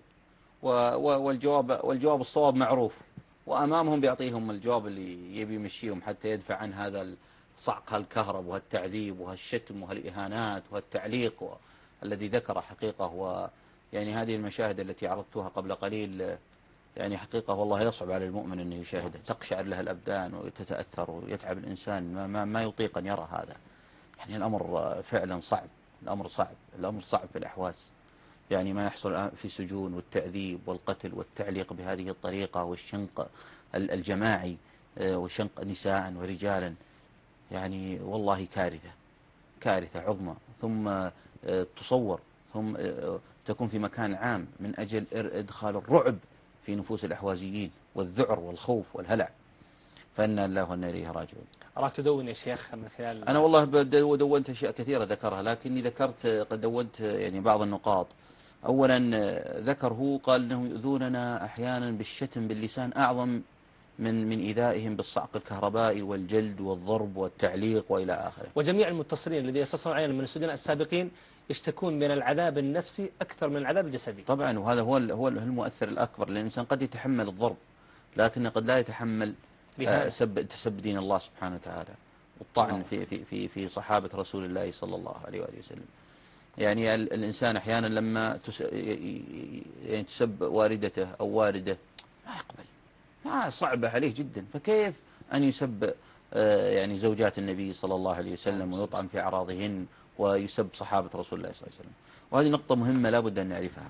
والجواب الصواب معروف، وأمامهم بيعطيهم الجواب اللي يبي يمشيهم حتى يدفع عن هذا صعق الكهرب وهالتعذيب وهالشتم وهالإهانات وهالتعليق الذي ذكر حقيقة. ويعني هذه المشاهد التي عرضتها قبل قليل يعني حقيقة والله يصعب على المؤمن أنه يشاهدها، تقشعر له الأبدان وتتأثر ويتعب الإنسان ما يطيق أن يرى هذا. يعني الأمر فعلا صعب، الأمر صعب في الأحواز. يعني ما يحصل في سجون والتعذيب والقتل والتعليق بهذه الطريقة والشنق الجماعي وشنق نساء ورجالا، يعني والله كارثة عظمى. ثم تصور، ثم تكون في مكان عام من أجل إدخال الرعب في نفوس الأحوازيين والذعر والخوف والهلع. فإنا الله وإنا إليه راجعون. أراك تدون يا شيخ من خلال. أنا والله دونت أشياء كثيرة ذكرها، لكني قد دونت يعني بعض النقاط. أولا ذكر هو قال أنه يؤذوننا أحيانا بالشتم باللسان أعظم من إيذائهم بالصعق الكهربائي والجلد والضرب والتعليق وإلى آخره. وجميع المتصلين الذين يتصلون علينا من السجناء السابقين يشتكون من العذاب النفسي أكثر من العذاب الجسدي. طبعا، وهذا هو المؤثر الأكبر، لأن الإنسان قد يتحمل الضرب لكنه قد لا يتحمل تسب دين الله سبحانه وتعالى والطعن في صحابة رسول الله صلى الله عليه وآله وسلم. يعني الإنسان أحيانا لما يعني تسب والدته أو والده ما يقبل، صعبة عليه جدا، فكيف أن يسب يعني زوجات النبي صلى الله عليه وسلم ويطعن في أعراضهن ويسب صحابة رسول الله صلى الله عليه وسلم. وهذه نقطة مهمة لا بد أن نعرفها.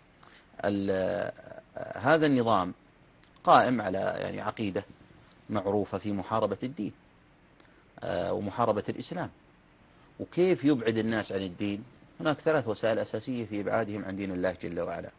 هذا النظام قائم على يعني عقيدة معروفة في محاربة الدين ومحاربة الإسلام. وكيف يبعد الناس عن الدين؟ هناك 3 وسائل أساسية في إبعادهم عن دين الله جل وعلا.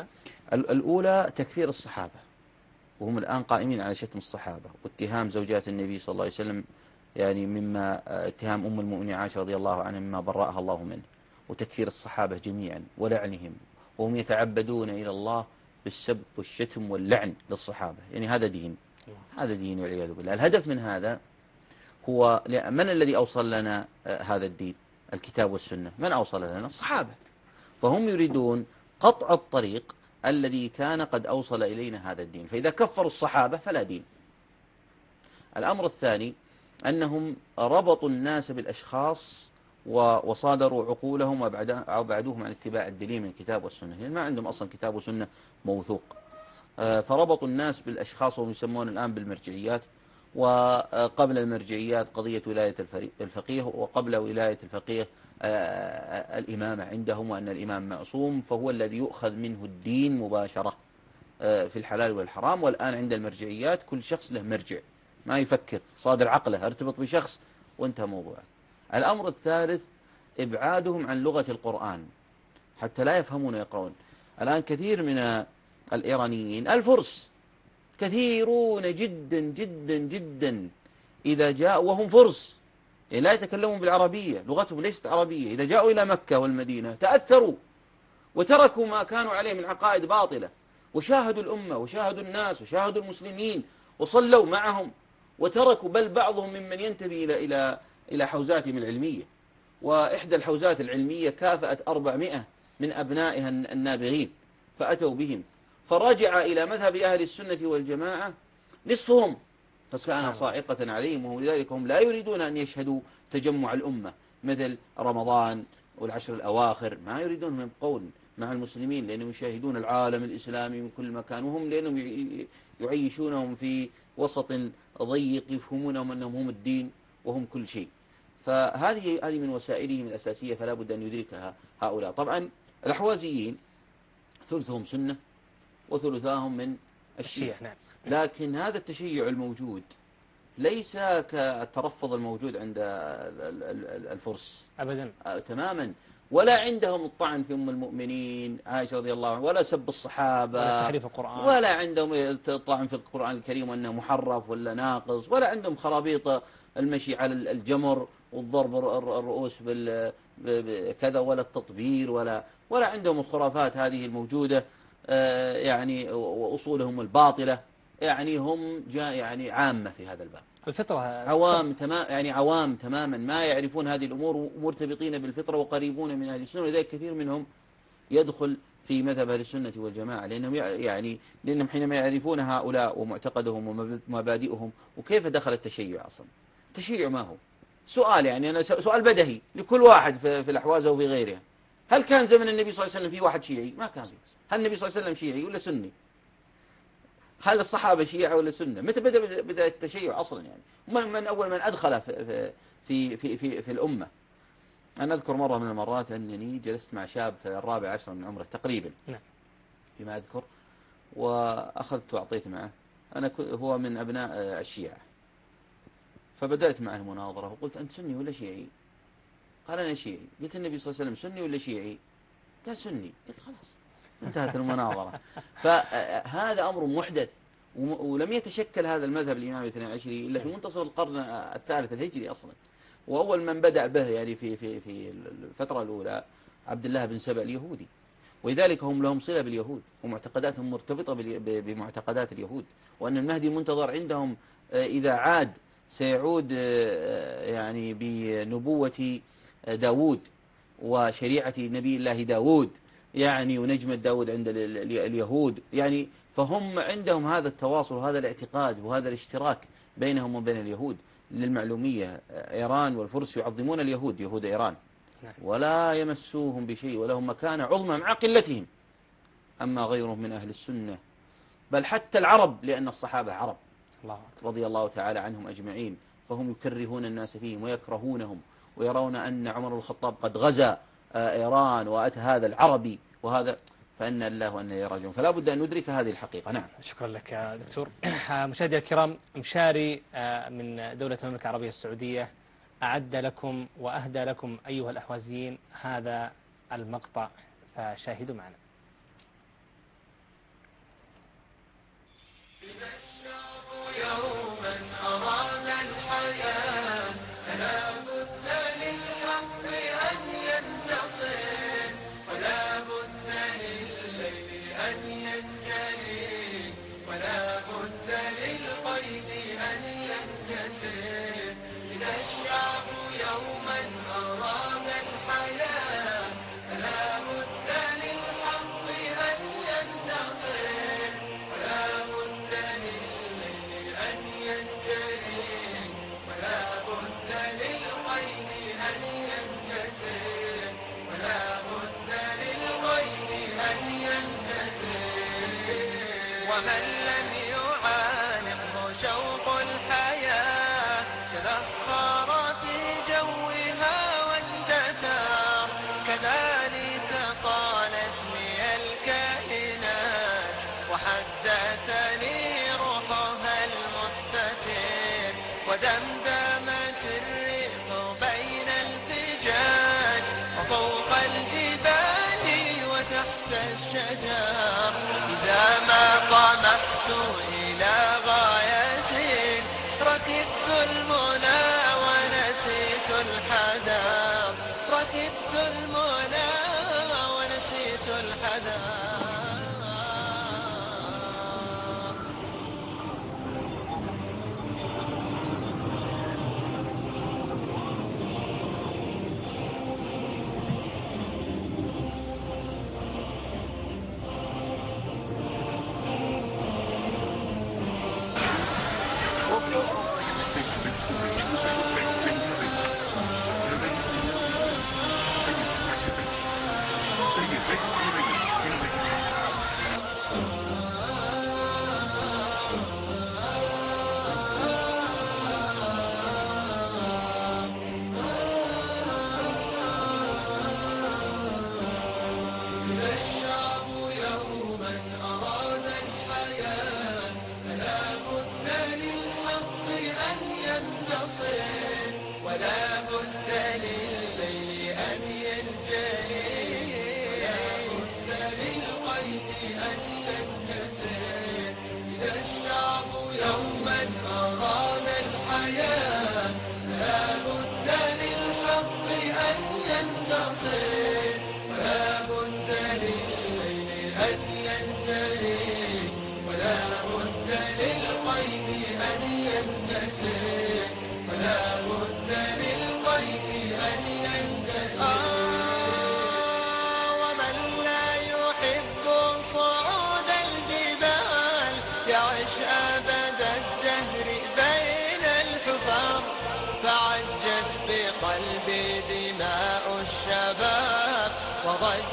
الأولى تكفير الصحابة، وهم الآن قائمين على شتم الصحابة واتهام زوجات النبي صلى الله عليه وسلم، يعني مما اتهام أم المؤمنين عائشة رضي الله عنها مما برأها الله منه، وتكفير الصحابة جميعا ولعنهم، وهم يتعبدون إلى الله بالسب والشتم واللعن للصحابة. يعني هذا دين والعياذ بالله. الهدف من هذا هو من الذي أوصل لنا هذا الدين؟ الكتاب والسنة. من أوصل لنا؟ الصحابة. فهم يريدون قطع الطريق الذي كان قد أوصل إلينا هذا الدين، فإذا كفروا الصحابة فلا دين. الأمر الثاني أنهم ربطوا الناس بالأشخاص وصادروا عقولهم وأبعدوهم عن اتباع الدليل من الكتاب والسنة، لأن ما عندهم أصلا كتاب وسنة موثوق. فربطوا الناس بالأشخاص وهم يسمون الآن بالمرجعيات، وقبل المرجعيات قضية ولاية الفقيه، وقبل ولاية الفقيه الإمامة عندهم، وأن الإمام معصوم فهو الذي يؤخذ منه الدين مباشرة في الحلال والحرام. والآن عند المرجعيات كل شخص له مرجع، ما يفكر، صادر عقله، ارتبط بشخص وانتهى موضوعه. الأمر الثالث إبعادهم عن لغة القرآن حتى لا يفهمون ويقرؤون. الآن كثير من الإيرانيين الفرس كثيرون جدا جدا جدا إذا جاءوا وهم فرس لا يتكلمون بالعربية، لغتهم ليست عربية، إذا جاءوا إلى مكة والمدينة تأثروا وتركوا ما كانوا عليه من عقائد باطلة، وشاهدوا الأمة وشاهدوا الناس وشاهدوا المسلمين وصلوا معهم، وتركوا بل بعضهم ممن ينتمي إلى حوزاتهم العلمية. وإحدى الحوزات العلمية كافأت 400 من أبنائها النابغين فأتوا بهم، فرجع إلى مذهب أهل السنة والجماعة نصفهم، فكان صاعقة عليهم. ولذلك هم لا يريدون أن يشهدوا تجمع الأمة مثل رمضان والعشر الأواخر، ما يريدون من قول مع المسلمين، لأنهم يشاهدون العالم الإسلامي من كل مكان، وهم لأنهم يعيشونهم في وسط ضيق، يفهمونهم أنهم هم الدين وهم كل شيء. فهذه من وسائلهم الأساسية، فلا بد أن يدركها هؤلاء. طبعا الأحوازيين ثلثهم سنة وثلثاهم من الشيعة، نعم. لكن هذا التشيع الموجود ليس كالترفض الموجود عند الفرس أبدا تماما، ولا عندهم الطعن في أم المؤمنين عائشة رضي الله عنها، ولا سب الصحابة، ولا تحريف القرآن، ولا عندهم الطعن في القرآن الكريم وأنه محرف ولا ناقص، ولا عندهم خرابيط المشي على الجمر والضرب الرؤوس كذا، ولا التطبير، ولا عندهم الخرافات هذه الموجودة يعني، وأصولهم الباطلة. يعني هم يعني عامة في هذا الباب، الفطرة عوام تماما ما يعرفون هذه الأمور، مرتبطين بالفطرة وقريبون من أهل السنة، ولذلك كثير منهم يدخل في مذهب أهل السنة والجماعة، لأنهم حينما يعرفون هؤلاء ومعتقدهم ومبادئهم. وكيف دخل التشيع أصلا؟ التشيع ما هو سؤال، يعني أنا سؤال بدهي لكل واحد في الأحواز وفي غيرها. هل كان زمن النبي صلى الله عليه وسلم في واحد شيعي؟ ما كان. هل النبي صلى الله عليه وسلم شيعي ولا سني؟ هل الصحابة شيعة ولا سنة؟ متى بدأ التشيع أصلا؟ يعني من أول من أدخل في الأمة. أنا أذكر مرة من المرات أنني جلست مع شاب في 14 من عمره تقريبا فيما أذكر، وأخذت وأعطيت معه. هو من أبناء الشيعة، فبدأت معه المناظرة وقلت: أنت سني ولا شيعي؟ قال: أنا شيعي. قلت: النبي صلى الله عليه وسلم سني ولا شيعي؟ قال: سني. قلت: خلاص انتهت المناظرة. فهذا أمر محدث، ولم يتشكل هذا المذهب الإمام الاثني عشري إلا في منتصف القرن الثالث الهجري أصلا. وأول من بدأ به يعني في الفترة الأولى عبد الله بن سبأ اليهودي، ولذلك هم لهم صلة باليهود، ومعتقداتهم مرتبطة بمعتقدات اليهود، وأن المهدي المنتظر عندهم إذا عاد سيعود يعني بنبوة داود وشريعة نبي الله داود، يعني ونجمة داود عند اليهود. يعني فهم عندهم هذا التواصل وهذا الاعتقاد وهذا الاشتراك بينهم وبين اليهود. للمعلومية، إيران والفرس يعظمون اليهود، يهود إيران، ولا يمسوهم بشيء، ولهم مكانة عظمى مع قلتهم. أما غيرهم من أهل السنة، بل حتى العرب، لأن الصحابة عرب رضي الله تعالى عنهم أجمعين، فهم يكرهون الناس فيهم ويكرهونهم، ويرون أن عمر الخطاب قد غزا إيران وأتى هذا العربي وهذا، فإن الله وأن يراجعون. فلا بد أن ندرك هذه الحقيقة. نعم. شكرا لك يا دكتور. مشاهدي الكرام، مشاري من دولة المملكة العربية السعودية أعد لكم وأهدى لكم أيها الأحوازيين هذا المقطع، فشاهدوا معنا. ومن لم يعانقه شوق الحياة تبخر في جوها واندثر، كذلك قالت لي الكائنات وحدثني روحها المستتر، ودمدمت الريح بين الفجاج وفوق الجبال وتحت الشجر. إذا ما طمحت إلى غاية ركبت المنى ونسيت الحذر، ركبت المنى ونسيت الحذر.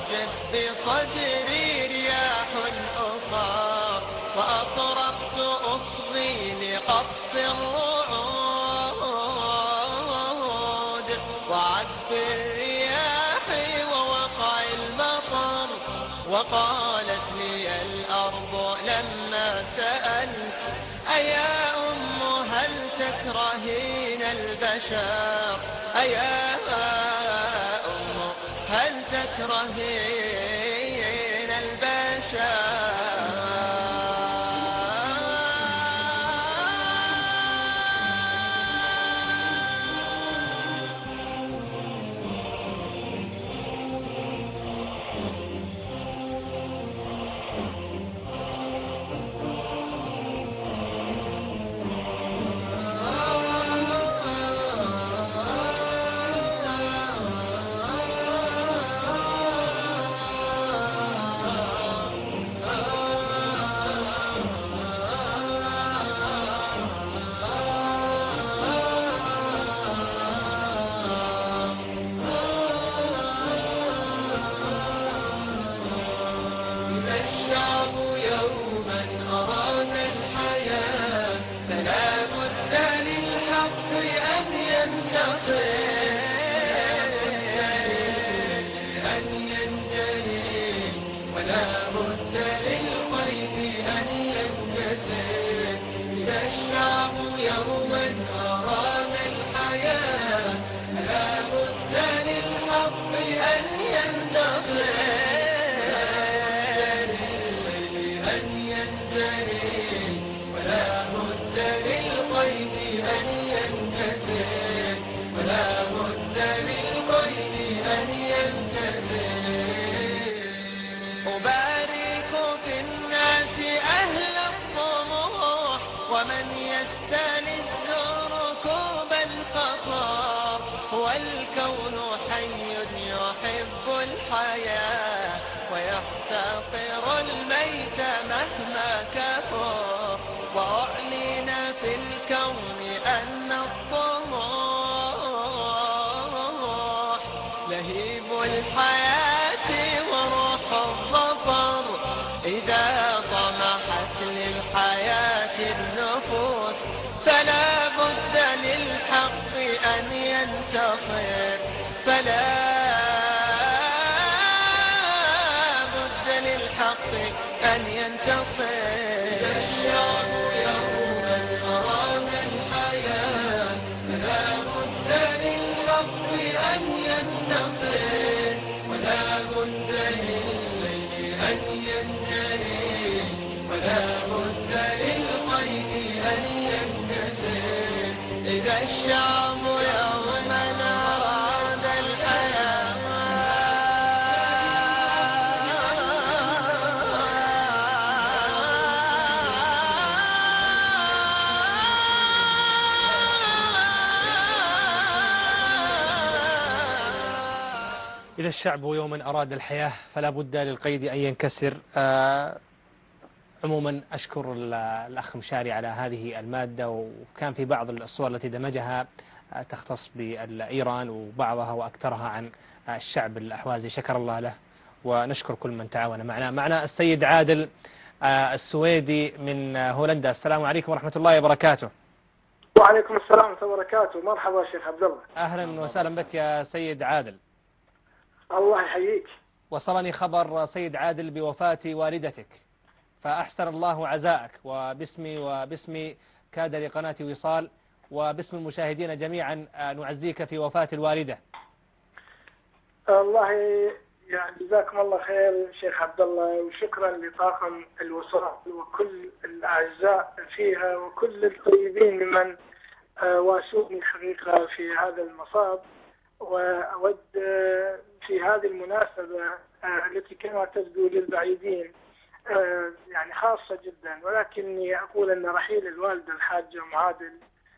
ضجت بصدري رياح أخرى وأطرقت أصغي لقبض الرعود وعذب الرياح ووقع المطر. وقالت لي الأرض لما سألت أيا أم هل تكرهين البشر أيا أم هل تكرهين البشر. ويحتقر الميت مهما كفر وأعلن في الكون أن الطموح لهيب الحياة وروح الظفر إذا طمحت للحياة النفوس فلا بد للحق أن ينتصر فلا أن ينتصر. الشعب يوما أراد الحياة فلا بد للحق أن ينتصر ولا بد للليل أن ينجلي ولا بد للقيد أن ينكسر. إذا الشعب يوما أراد الحياة إذا الشعب يوما أراد الحياة فلا بد للقيد أن ينكسر. عموما أشكر الأخ مشاري على هذه المادة، وكان في بعض الصور التي دمجها تختص بإيران وبعضها وأكثرها عن الشعب الأحوازي. شكر الله له ونشكر كل من تعاون معنا السيد عادل السويدي من هولندا. السلام عليكم ورحمة الله وبركاته. وعليكم السلام ورحمة الله وبركاته. مرحبا شيخ عبد الله. أهلا وسهلا بك يا سيد عادل. الله يحييك. وصلني خبر سيد عادل بوفاة والدتك، فأحسن الله عزاءك، وباسمي وباسم كادر قناة وصال وباسم المشاهدين جميعا نعزيك في وفاة الوالدة. الله يعني جزاكم الله خير شيخ عبد الله، وشكرا لطاقم الوصال وكل الأعزاء فيها وكل الطيبين ممن واسوني الحقيقة في هذا المصاب. وأود في هذه المناسبة التي كما تبدو للبعيدين يعني خاصة جدا، ولكني أقول أن رحيل الوالدة الحاجة أم عادل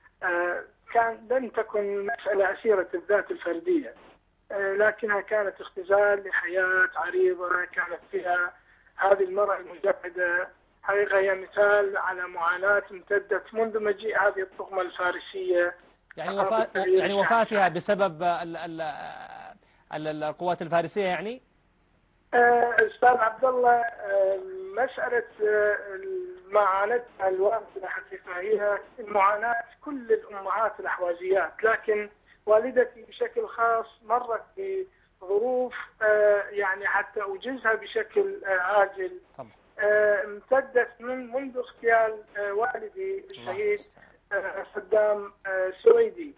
لن تكن مسألة أسيرة الذات الفردية، لكنها كانت اختزال لحياة عريضة كانت فيها هذه المرأة المجاهدة. حقيقة هي مثال على معاناة امتدت منذ مجيء هذه الطغمة الفارسية. يعني وفاتها بسبب القوات الفارسية يعني؟ أستاذ عبد الله، مسألة ما عانتها الوالدة حقيقة هي معاناة كل الأمهات الأحوازيات، لكن والدتي بشكل خاص مرت بظروف يعني حتى أوجزها بشكل عاجل امتدت منذ اغتيال والدي الشهيد صدام السويدي.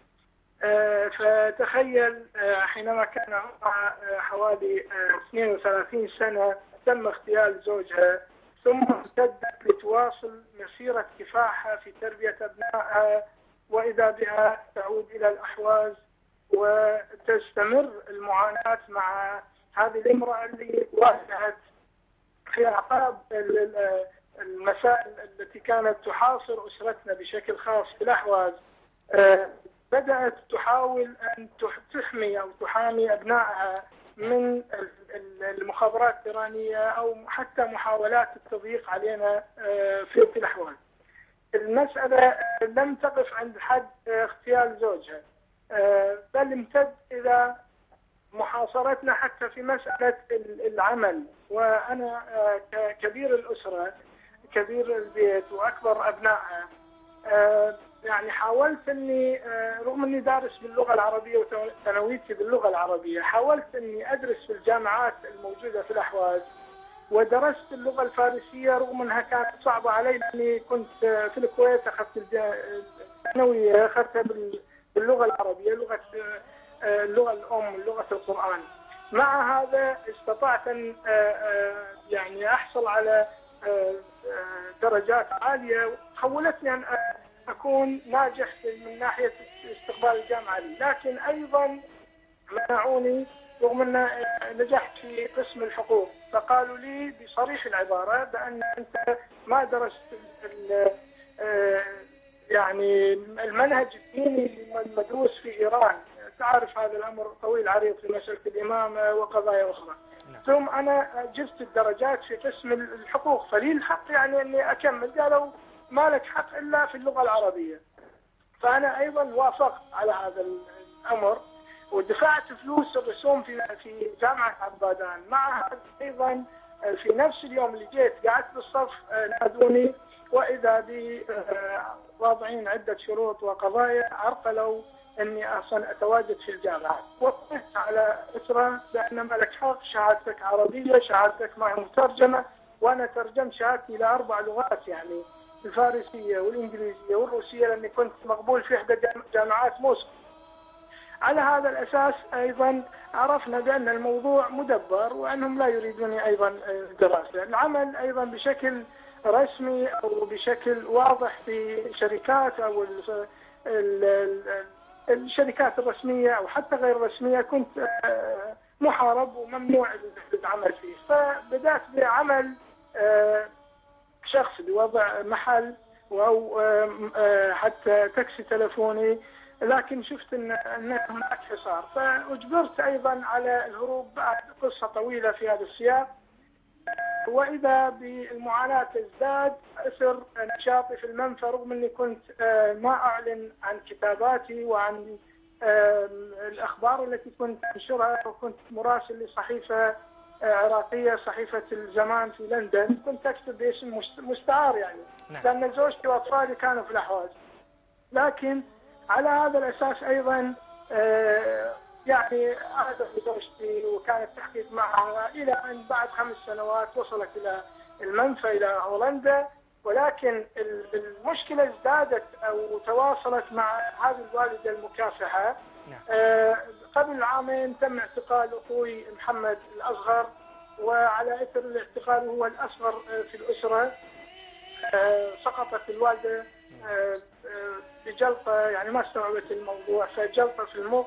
فتخيل حينما كان عمرها حوالي 32 سنة تم اغتيال زوجها، ثم امتدت لتواصل مسيرة كفاحها في تربية أبنائها، وإذا بها تعود إلى الأحواز وتستمر المعاناة مع هذه الامرأة اللي واجهت في أعقاب المسائل التي كانت تحاصر أسرتنا بشكل خاص في الأحواز. بدأت تحاول أن تحمي أو تحامي أبنائها من المخابرات الإيرانية أو حتى محاولات التضييق علينا في الأحواز. المسألة لم تقف عند حد اغتيال زوجها، بل امتد إلى محاصرتنا حتى في مسألة العمل. وأنا كبير الأسرة، كبير البيت وأكبر أبنائها، يعني حاولت أني رغم أني دارس باللغة العربية وثانويتي باللغة العربية، حاولت أني أدرس في الجامعات الموجودة في الأحواز، ودرست اللغة الفارسية رغم أنها كانت صعبة علي لأني كنت في الكويت أخذت الثانوية أخذتها باللغة العربية، اللغة الأم، لغة القرآن. مع هذا استطعت أن يعني أحصل على درجات عالية خولتني أن أكون ناجح من ناحية استقبال الجامعة لي، لكن أيضا منعوني رغم أن نجحت في قسم الحقوق، فقالوا لي بصريح العبارة بأن أنت ما درست يعني المنهج الديني المدروس في إيران، تعرف هذا الأمر طويل عريض في مسألة الإمامة وقضايا أخرى. ثم أنا جبت الدرجات في قسم الحقوق، فلي الحق يعني أني أكمل. قالوا ما لك حق إلا في اللغة العربية. فأنا أيضا وافقت على هذا الأمر ودفعت فلوس الرسوم في جامعة عبادان. مع هذا أيضا في نفس اليوم اللي جيت قعدت بالصف نادوني، وإذا بي واضعين عدة شروط وقضايا عرقلوا أني أصلا أتواجد في الجامعة. وقفت على أسرة بأن ما لك حق، شهادتك عربية، شهادتك معي مترجمة، وأنا ترجمت شهادتي إلى 4 لغات، يعني الفارسية والإنجليزية والروسية، لأني كنت مقبول في إحدى جامعات موسكو. على هذا الأساس أيضا عرفنا بأن الموضوع مدبر وأنهم لا يريدوني أيضا الدراسة. العمل أيضا بشكل رسمي أو بشكل واضح في شركات أو الشركات الرسمية أو حتى غير الرسمية كنت محارب وممنوع العمل فيه. فبدأت بعمل شخص بوضع محل أو حتى تاكسي تلفوني، لكن شفت أن هناك حصار، فأجبرت أيضا على الهروب بعد قصة طويلة في هذا السياق. وإذا بالمعاناة تزداد أثر نشاطي في المنفى، رغم أني كنت ما أعلن عن كتاباتي وعن الأخبار التي كنت أنشرها، وكنت مراسل لصحيفة عراقية، صحيفة الزمان في لندن، كنت أكتب باسم مستعار يعني، لأن زوجتي وأطفالي كانوا في الأحواز. لكن على هذا الأساس أيضا يعني عادت زوجتي وكانت تحقيق معها إلى أن بعد 5 سنوات وصلت إلى المنفى إلى هولندا. ولكن المشكلة ازدادت أو تواصلت مع هذه الوالدة المكافحة. قبل عامين تم اعتقال أخوي محمد الأصغر، وعلى إثر الاعتقال هو الأصغر في الأسرة. سقطت الوالدة بجلطة، يعني ما استوعبت الموضوع، فجلطة في المخ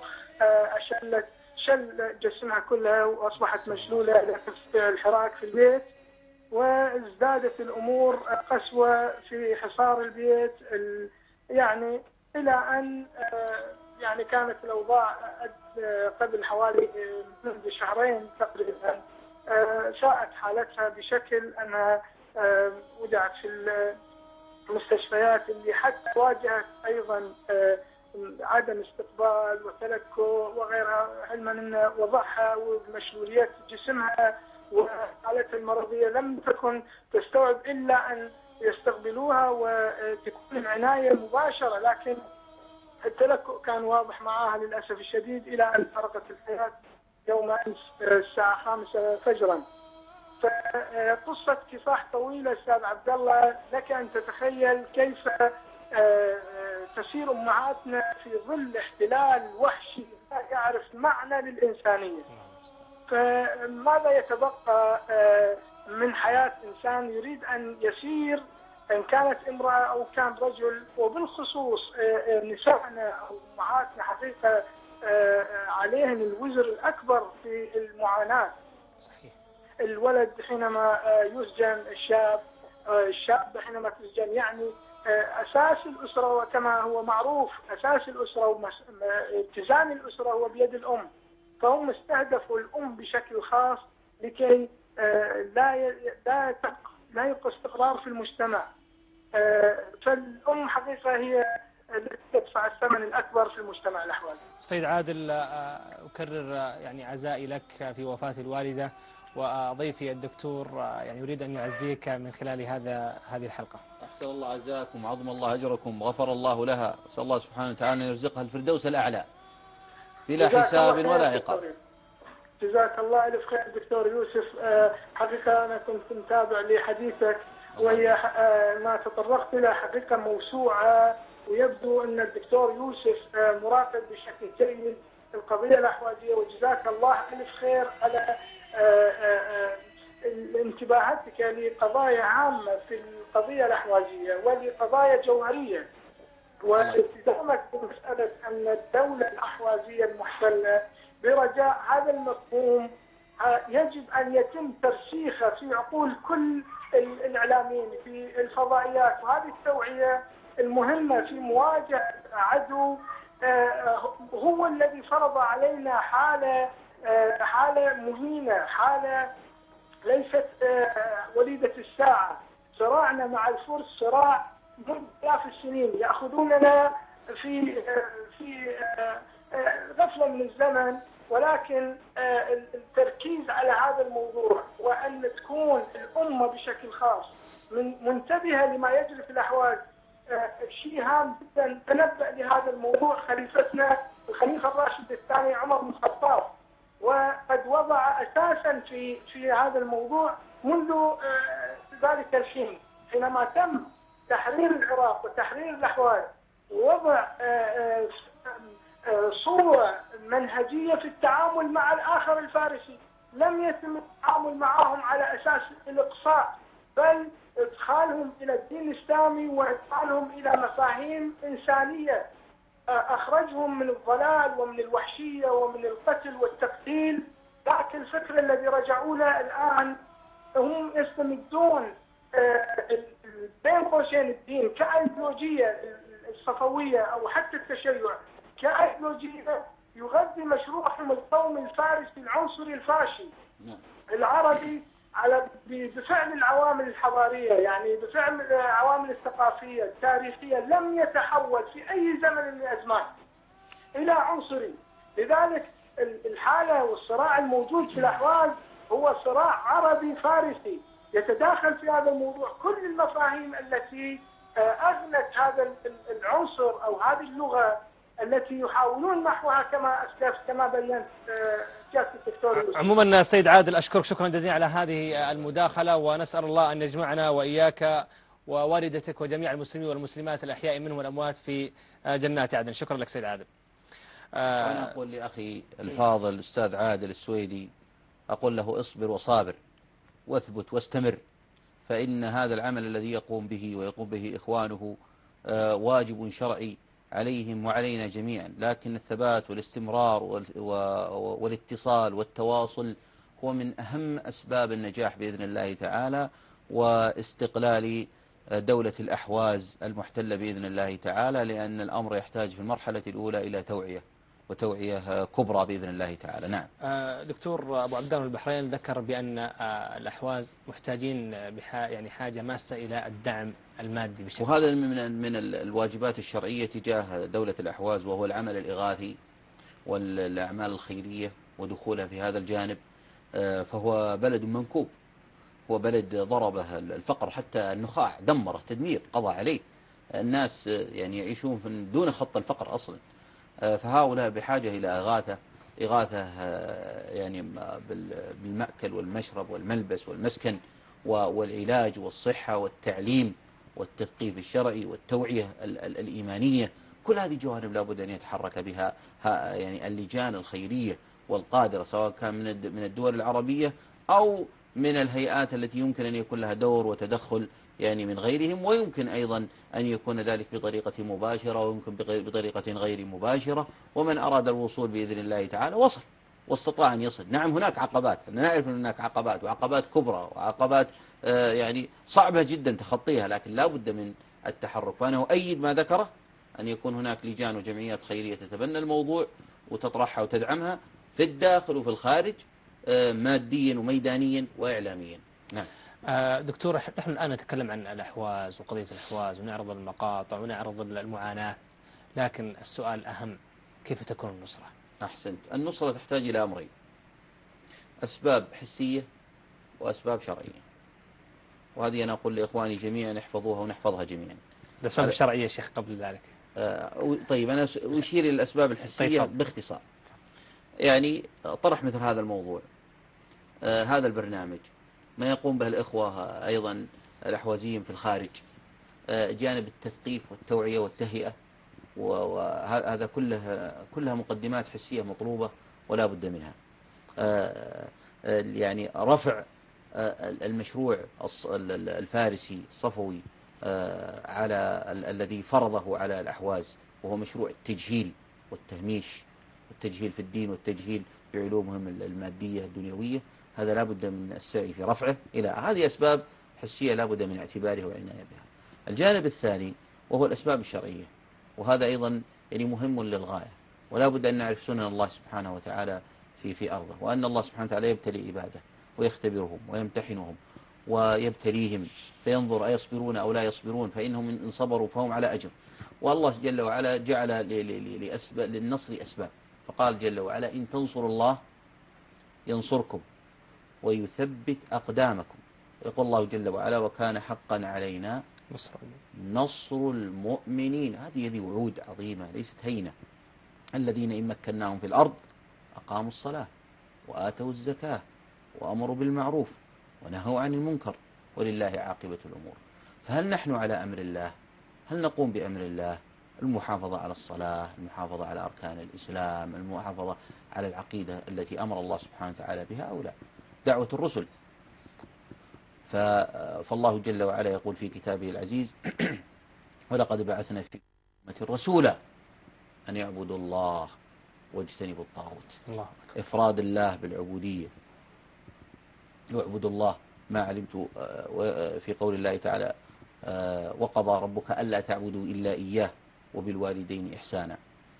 شل جسمها كلها وأصبحت مشلولة في الحراك في البيت. وازدادت الأمور قسوة في حصار البيت، يعني إلى أن يعني كانت الأوضاع قبل حوالي منذ شهرين تقريبا شاءت حالتها بشكل أنها وضعت في المستشفيات، اللي حتى واجهت أيضا عدم استقبال وتلكؤ وغيرها، علما أن وضعها ومشلولية جسمها وحالتها المرضية لم تكن تستوعب إلا أن يستقبلوها وتكون العناية مباشرة، لكن التلكؤ كان واضح معها للأسف الشديد إلى أن فرقت الحياة يوم أمس الساعة 5 فجرا. فقصة كفاح طويلة أستاذ عبد الله، لك أن تتخيل كيف تسير أمهاتنا في ظل احتلال وحشي لا يعرف معنى للإنسانية. فماذا يتبقى من حياة إنسان يريد أن يسير، إن كانت امرأة أو كان رجل، وبالخصوص نسائنا أو أمهاتنا حقيقة عليهم الوزر الأكبر في المعاناة. الولد حينما يسجن، الشاب حينما تسجن، يعني أساس الأسرة وكما هو معروف أساس الأسرة واتزان الأسرة هو بيد الأم، فهم استهدفوا الأم بشكل خاص لكي لا يبقى استقرار في المجتمع. فالأم حقيقة هي التي تدفع الثمن الأكبر في المجتمع الأحوالي. سيد عادل، أكرر يعني عزائي لك في وفاة الوالدة، وضيفي الدكتور يعني يريد أن يعزيك من خلال هذه الحلقة. أحسن الله عزاكم وعظم الله أجركم وغفر الله لها، أسأل الله سبحانه وتعالى أن يرزقها الفردوس الأعلى بلا حساب ولا عقاب. جزاك الله ألف خير دكتور يوسف. حقيقة أنا كنت متابع لحديثك، وهي ما تطرقت إلى حقيقة موسوعة، ويبدو أن الدكتور يوسف مراقب بشكل جيد القضية الأحوازية، وجزاك الله ألف خير على انتباهاتك لقضايا عامة في القضية الأحوازية ولقضايا جوهرية، والتزامك بمسألة أن الدولة الأحوازية المحتلة برجاء هذا المفهوم يجب أن يتم ترسيخه في عقول كل الإعلاميين في الفضائيات، وهذه التوعية المهمة في مواجهة عدو هو الذي فرض علينا حالة مهينة، حالة ليست وليدة الساعة. صراعنا مع الفرس صراع منذ آلاف السنين، يأخذوننا في غفلة من الزمن، ولكن التركيز على هذا الموضوع وأن تكون الأمة بشكل خاص منتبهة لما يجري في الأحواز شيء هام جدا. تنبأ لهذا الموضوع خليفتنا الخليفة الراشد الثاني عمر بن الخطاب، وقد وضع أساسا في هذا الموضوع منذ ذلك الحين حينما تم تحرير العراق وتحرير الأحواز، ووضع صورة منهجية في التعامل مع الآخر الفارسي. لم يتم التعامل معهم على أساس الإقصاء، بل إدخالهم إلى الدين الإسلامي وإدخالهم إلى مفاهيم إنسانية، أخرجهم من الضلال ومن الوحشية ومن القتل والتقتيل. ذاك الفكر الذي رجعوا له الآن هم يستمدون بين قوسين الدين كأيديولوجية الصفوية أو حتى التشيع كأيديولوجية يغذي مشروعهم القومي الفارسي العنصري الفاشي العربي بفعل العوامل الحضارية، يعني بفعل العوامل الثقافية التاريخية، لم يتحول في أي زمن من الأزمان إلى عنصري. لذلك الحالة والصراع الموجود في الأحواز هو صراع عربي فارسي يتداخل في هذا الموضوع كل المفاهيم التي أغنت هذا العنصر أو هذه اللغة التي يحاولون محوها كما بينت سيادة الدكتور. عموما سيد عادل، أشكرك شكرا جزيلا على هذه المداخلة، ونسأل الله أن يجمعنا وإياك ووالدتك وجميع المسلمين والمسلمات الأحياء منهم والأموات في جنات عدن. شكرا لك سيد عادل. وأنا أقول لأخي الفاضل الأستاذ عادل السويدي، أقول له اصبر وصابر واثبت واستمر، فإن هذا العمل الذي يقوم به ويقوم به إخوانه واجب شرعي عليهم وعلينا جميعا، لكن الثبات والاستمرار والاتصال والتواصل هو من أهم أسباب النجاح بإذن الله تعالى، واستقلال دولة الأحواز المحتلة بإذن الله تعالى، لأن الأمر يحتاج في المرحلة الأولى إلى توعية كبرى بإذن الله تعالى. نعم. دكتور أبو عبدان البحرين ذكر بأن الأحواز محتاجين يعني حاجة ماسة إلى الدعم المادي بشكل، وهذا من الواجبات الشرعية تجاه دولة الأحواز، وهو العمل الإغاثي والأعمال الخيرية ودخولها في هذا الجانب. فهو بلد منكوب، هو بلد ضربه الفقر، حتى النخاع دمره تدمير قضى عليه، الناس يعني يعيشون دون خط الفقر أصلا. فهؤلاء بحاجة إلى إغاثة يعني بالمأكل والمشرب والملبس والمسكن والعلاج والصحة والتعليم والتثقيف الشرعي والتوعية الإيمانية. كل هذه جوانب لابد أن يتحرك بها يعني اللجان الخيرية والقادرة، سواء كان من الدول العربية أو من الهيئات التي يمكن أن يكون لها دور وتدخل يعني من غيرهم، ويمكن أيضا أن يكون ذلك بطريقة مباشرة ويمكن بطريقة غير مباشرة. ومن أراد الوصول بإذن الله تعالى وصل واستطاع أن يصل. نعم هناك عقبات، نعرف أن هناك عقبات وعقبات كبرى وعقبات يعني صعبة جدا تخطيها، لكن لا بد من التحرك. فأنا أؤيد ما ذكره، أن يكون هناك لجان وجمعيات خيرية تتبنى الموضوع وتطرحها وتدعمها في الداخل وفي الخارج، ماديا وميدانيا وإعلاميا. نعم. دكتور، نحن الآن نتكلم عن الأحواز وقضية الأحواز ونعرض المقاطع ونعرض المعاناة، لكن السؤال الأهم كيف تكون النصرة؟ أحسنت. النصرة تحتاج إلى أمرين: أسباب حسية وأسباب شرعية، وهذه أنا أقول لإخواني جميعا احفظوها ونحفظها جميعا. الأسباب الشرعية شيخ قبل ذلك. طيب أنا أشير إلى الأسباب الحسية باختصار. يعني طرح مثل هذا الموضوع، هذا البرنامج، ما يقوم به الإخوة أيضا الأحوازيين في الخارج، جانب التثقيف والتوعية والتهيئة، وهذا كلها مقدمات حسية مطلوبة ولا بد منها. يعني رفع المشروع الفارسي الصفوي على الذي فرضه على الأحواز، وهو مشروع التجهيل والتهميش، والتجهيل في الدين والتجهيل في علومهم المادية الدنيوية، هذا لا بد من السعي في رفعه. إلى هذه أسباب حسية لا بد من اعتبارها والعناية بها. الجانب الثاني وهو الأسباب الشرعية، وهذا أيضا يعني مهم للغاية، ولا بد أن نعرف سنن الله سبحانه وتعالى في أرضه، وأن الله سبحانه وتعالى يبتلي عباده ويختبرهم ويمتحنهم ويبتليهم فينظر أيصبرون أو لا يصبرون، فإنهم إن صبروا فهم على أجر. والله جل وعلا جعل للنصر أسباب، فقال جل وعلا: إن تنصروا الله ينصركم ويثبت أقدامكم. يقول الله جل وعلا: وكان حقا علينا نصر المؤمنين. هذه وعود عظيمة ليست هينة. الذين إن مكناهم في الأرض أقاموا الصلاة وآتوا الزكاة وأمروا بالمعروف ونهوا عن المنكر ولله عاقبة الأمور. فهل نحن على أمر الله؟ هل نقوم بأمر الله؟ المحافظة على الصلاة، المحافظة على أركان الإسلام، المحافظة على العقيدة التي أمر الله سبحانه وتعالى بها أو لا؟ دعوة الرسل. فالله جل وعلا يقول في كتابه العزيز: ولقد بعثنا في أمة رسولا أن يعبدوا الله واجتنبوا الطاغوت. إفراد الله بالعبودية، واعبدوا الله ما علمت. في قول الله تعالى: وقضى ربك ألا تعبدوا إلا إياه وبالوالدين إحسانا،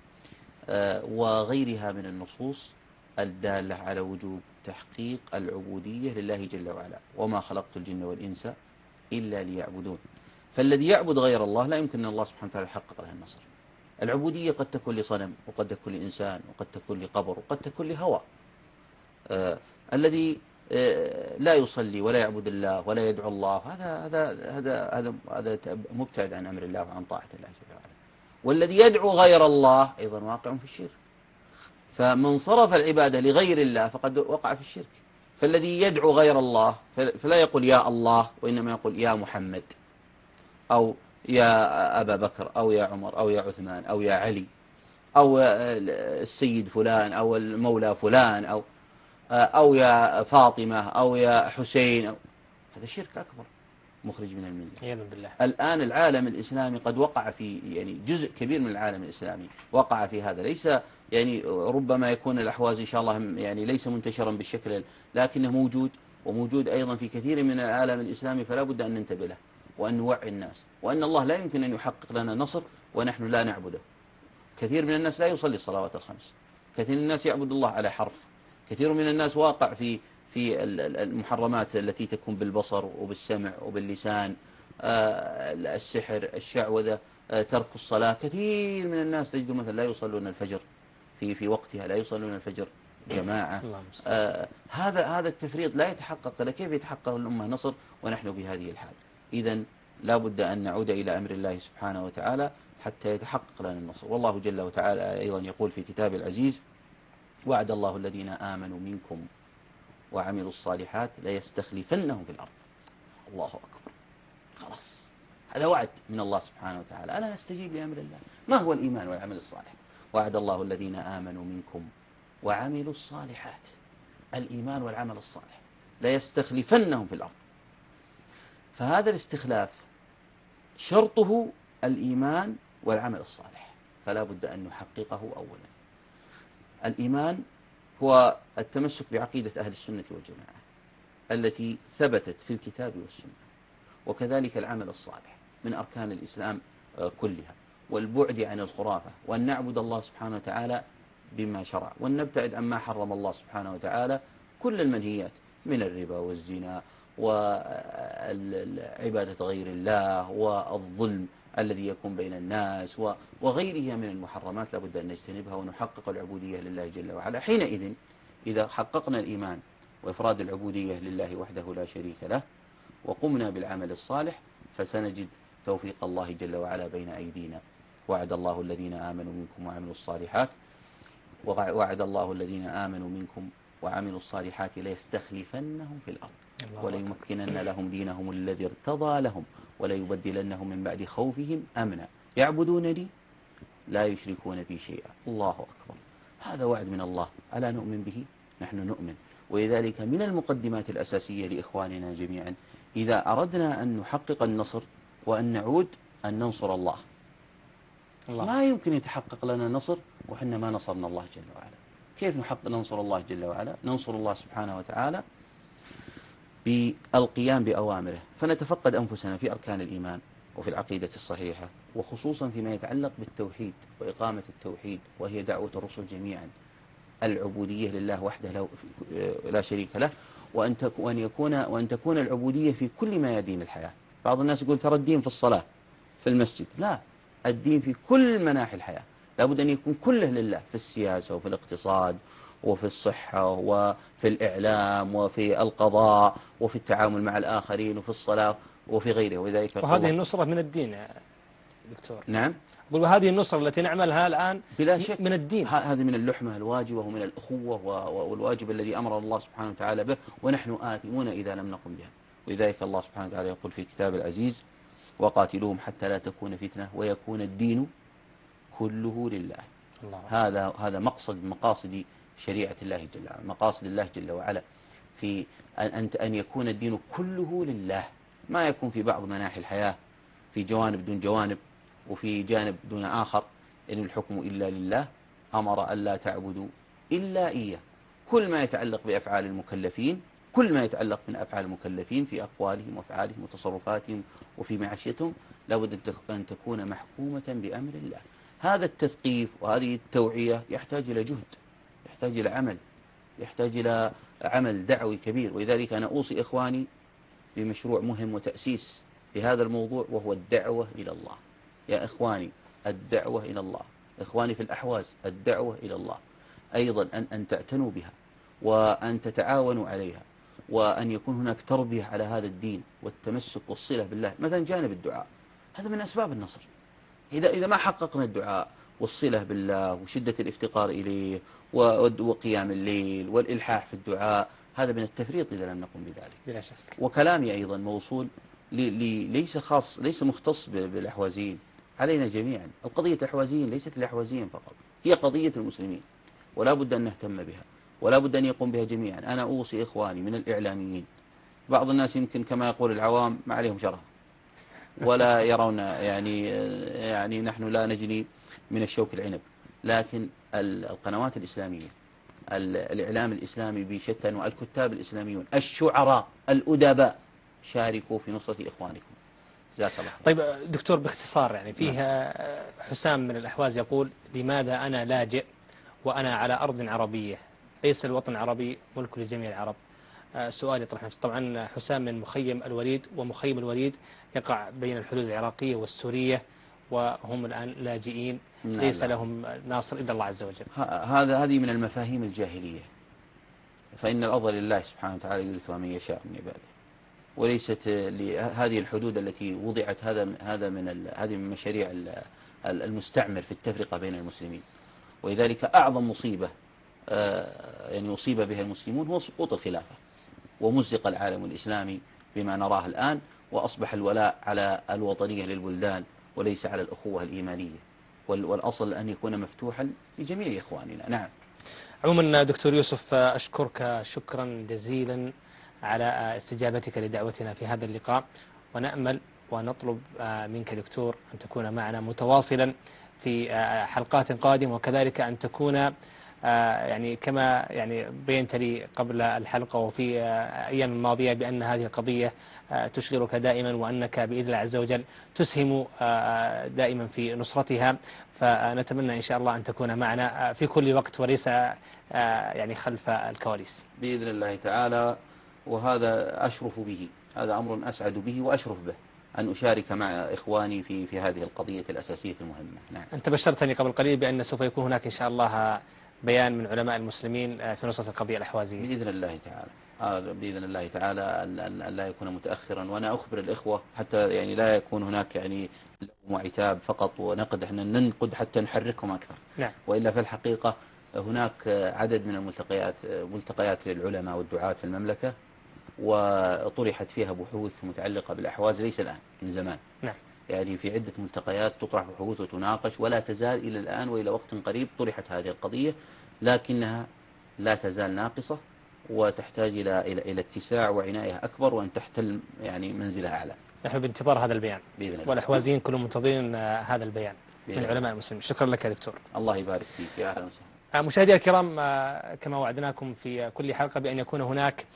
وغيرها من النصوص الدالة على وجوب تحقيق العبودية لله جل وعلا: وما خلقت الجن والإنس إلا ليعبدون. فالذي يعبد غير الله لا يمكن أن الله سبحانه وتعالى يحقق له النصر. العبودية قد تكون لصنم، وقد تكون لإنسان، وقد تكون لقبر، وقد تكون لهوى. الذي لا يصلي ولا يعبد الله ولا يدعو الله، هذا مبتعد عن أمر الله وعن طاعة الله جل وعلا. والذي يدعو غير الله أيضا واقع في الشرك. فمن صرف العبادة لغير الله فقد وقع في الشرك. فالذي يدعو غير الله فلا يقول يا الله، وإنما يقول يا محمد، أو يا أبا بكر، أو يا عمر، أو يا عثمان، أو يا علي، أو السيد فلان، أو المولى فلان، أو يا فاطمة، أو يا حسين. هذا شرك أكبر مخرج من الملة عياذا بالله. الآن العالم الإسلامي قد وقع في يعني جزء كبير من العالم الإسلامي وقع في هذا. ليس يعني ربما يكون الأحواز إن شاء الله يعني ليس منتشرا بالشكل، لكنه موجود، وموجود أيضا في كثير من العالم الإسلامي، فلا بد أن ننتبه له وأن نوعي الناس، وأن الله لا يمكن أن يحقق لنا نصر ونحن لا نعبده. كثير من الناس لا يصلي الصلوات الخمس، كثير من الناس يعبد الله على حرف، كثير من الناس واقع في المحرمات التي تكون بالبصر وبالسمع وباللسان، السحر، الشعوذة، ترك الصلاة. كثير من الناس تجد مثلا لا يصلون الفجر في وقتها، لا يصلون الفجر جماعة. هذا التفريط لا يتحقق. كيف يتحقق الأمة نصر ونحن بهذه الحال؟ إذن لا بد أن نعود إلى أمر الله سبحانه وتعالى حتى يتحقق لنا النصر. والله جل وتعالى أيضا يقول في كتاب العزيز: وعد الله الذين آمنوا منكم وعملوا الصالحات ليستخلفنهم في الأرض. الله أكبر. خلاص، هذا وعد من الله سبحانه وتعالى. ألا نستجيب لأمر الله؟ ما هو الإيمان والعمل الصالح؟ وعد الله الذين آمنوا منكم وعملوا الصالحات. الإيمان والعمل الصالح ليستخلفنهم في الأرض. فهذا الاستخلاف شرطه الإيمان والعمل الصالح، فلا بد أن نحققه أولا. الإيمان هو التمسك بعقيدة أهل السنة والجماعة التي ثبتت في الكتاب والسنة، وكذلك العمل الصالح من أركان الإسلام كلها، والبعد عن الخرافة، وأن نعبد الله سبحانه وتعالى بما شرع، وأن نبتعد عما حرم الله سبحانه وتعالى كل المنهيات من الربا والزنا وعبادة غير الله والظلم الذي يكون بين الناس وغيرها من المحرمات. لابد أن نجتنبها ونحقق العبودية لله جل وعلا. حينئذ إذا حققنا الإيمان وإفراد العبودية لله وحده لا شريك له وقمنا بالعمل الصالح فسنجد توفيق الله جل وعلا بين أيدينا. وعد الله الذين آمنوا منكم وعملوا الصالحات وعد الله الذين آمنوا منكم وعملوا الصالحات ليستخلفنهم في الأرض وليمكنن لهم دينهم الذي ارتضى لهم وليبدلنهم من بعد خوفهم أمنا يعبدونني لا يشركون بي شيئا. الله أكبر. هذا وعد من الله، ألا نؤمن به؟ نحن نؤمن. ولذلك من المقدمات الأساسية لإخواننا جميعا إذا أردنا أن نحقق النصر وأن نعود أن ننصر الله. ما يمكن يتحقق لنا نصر وحنا ما نصرنا الله جل وعلا. كيف ننصر الله جل وعلا؟ ننصر الله سبحانه وتعالى بالقيام بأوامره، فنتفقد أنفسنا في أركان الإيمان وفي العقيدة الصحيحة، وخصوصا فيما يتعلق بالتوحيد وإقامة التوحيد، وهي دعوة الرسل جميعا، العبودية لله وحده لا شريك له، وأن تكون العبودية في كل ميادين الحياة. بعض الناس يقول ترى الدين في الصلاة في المسجد. لا، الدين في كل مناحي الحياة، لابد أن يكون كله لله، في السياسة وفي الاقتصاد وفي الصحة وفي الإعلام وفي القضاء وفي التعامل مع الآخرين وفي الصلاة وفي غيره. وهذه النصرة من الدين يا دكتور. نعم. وهذه النصرة التي نعملها الآن بلا شك من الدين. هذه من اللحمة الواجبة ومن الأخوة والواجب الذي أمر الله سبحانه وتعالى به، ونحن آثمون إذا لم نقم بها. ولذلك الله سبحانه وتعالى يقول في كتاب العزيز: وقاتلوهم حتى لا تكون فتنة ويكون الدين كله لله. هذا مقصد مقاصد شريعة الله جل وعلا، مقاصد الله جل وعلا في أن يكون الدين كله لله، ما يكون في بعض مناحي الحياة في جوانب دون جوانب وفي جانب دون آخر. إن الحكم إلا لله، أمر ألا تعبدوا إلا إياه. كل ما يتعلق بأفعال المكلفين، كل ما يتعلق من أفعال المكلفين في أقوالهم وأفعالهم وتصرفاتهم وفي معاشيتهم لابد أن تكون محكومة بأمر الله. هذا التثقيف وهذه التوعية يحتاج إلى جهد، يحتاج إلى عمل، يحتاج إلى عمل دعوي كبير. ولذلك أنا أوصي إخواني بمشروع مهم وتأسيس بهذا الموضوع، وهو الدعوة إلى الله. يا إخواني، الدعوة إلى الله. إخواني في الأحواز، الدعوة إلى الله أيضا أن تعتنوا بها وأن تتعاونوا عليها، وأن يكون هناك تربية على هذا الدين والتمسك والصلة بالله. مثلا جانب الدعاء، هذا من أسباب النصر. إذا ما حققنا الدعاء والصلة بالله وشدة الافتقار إليه وقيام الليل والإلحاح في الدعاء، هذا من التفريط إذا لم نقم بذلك. بلا شك. وكلامي أيضا موصول ليس مختص بالأحوازيين، علينا جميعا. القضية الأحوازيين ليست الأحوازيين فقط، هي قضية المسلمين، ولا بد أن نهتم بها ولا بد أن يقوم بها جميعا. أنا أوصي إخواني من الإعلاميين، بعض الناس يمكن كما يقول العوام ما عليهم شرها ولا يرون يعني نحن لا نجني من الشوك العنب، لكن القنوات الإسلامية، الإعلام الإسلامي بشتى، والكتاب الإسلاميون، الشعراء، الأدباء، شاركوا في نصرة إخوانكم. جزاك الله. طيب دكتور، باختصار يعني فيها حسام من الأحواز يقول: لماذا أنا لاجئ وأنا على أرض عربية؟ ليس الوطن العربي ملك لجميع العرب. سؤال يطرح نفسه. طبعا حسام من مخيم الوليد، ومخيم الوليد يقع بين الحدود العراقية والسورية، وهم الآن لاجئين ليس لهم ناصر إلا الله عز وجل. هذه من المفاهيم الجاهلية فإن الأرض لله سبحانه وتعالى يورثها من يشاء من عباده، وليست لهذه الحدود التي وضعت. هذه من مشاريع المستعمر في التفرقة بين المسلمين. ولذلك أعظم مصيبة يعني أصيب بها المسلمون هو سقوط الخلافة، ومزق العالم الإسلامي بما نراه الآن، وأصبح الولاء على الوطنية للبلدان وليس على الأخوة الإيمانية، والأصل أن يكون مفتوحا لجميع إخواننا. نعم. عموما دكتور يوسف، أشكرك شكرا جزيلا على استجابتك لدعوتنا في هذا اللقاء، ونأمل ونطلب منك دكتور أن تكون معنا متواصلا في حلقات قادمة، وكذلك أن تكون يعني كما يعني بينت لي قبل الحلقة وفي أيام الماضية بأن هذه القضية تشغلك دائما، وأنك بإذن الله عز وجل تسهم دائما في نصرتها، فنتمنى إن شاء الله أن تكون معنا في كل وقت وليس يعني خلف الكواليس بإذن الله تعالى. وهذا أشرف به، هذا أمر أسعد به وأشرف به أن أشارك مع إخواني في هذه القضية الأساسية المهمة. نعم. أنت بشرتني قبل قليل بأن سوف يكون هناك إن شاء الله بيان من علماء المسلمين في نصرة القضية الأحوازية بإذن الله تعالى. بإذن الله تعالى أن لا يكون متأخرا، وأنا أخبر الإخوة حتى يعني لا يكون هناك يعني لوم وعتاب فقط ونقد، احنا ننقد حتى نحركهم أكثر. نعم. وإلا في الحقيقة هناك عدد من ملتقيات للعلماء والدعاة في المملكة، وطرحت فيها بحوث متعلقة بالأحواز، ليس الآن، من زمان. نعم. يعني في عدة ملتقيات تطرح بحوث وتناقش، ولا تزال إلى الآن وإلى وقت قريب طرحت هذه القضية، لكنها لا تزال ناقصة وتحتاج إلى اتساع وعناية أكبر، وأن تحتل يعني منزلها أعلى. نحن بانتظار هذا البيان، والأحوازيين كلهم منتظرين هذا البيان من علماء المسلمين. شكرا لك يا دكتور. الله يبارك فيك. يا أهلا وسهلا. مشاهدينا الكرام، كما وعدناكم في كل حلقة بأن يكون هناك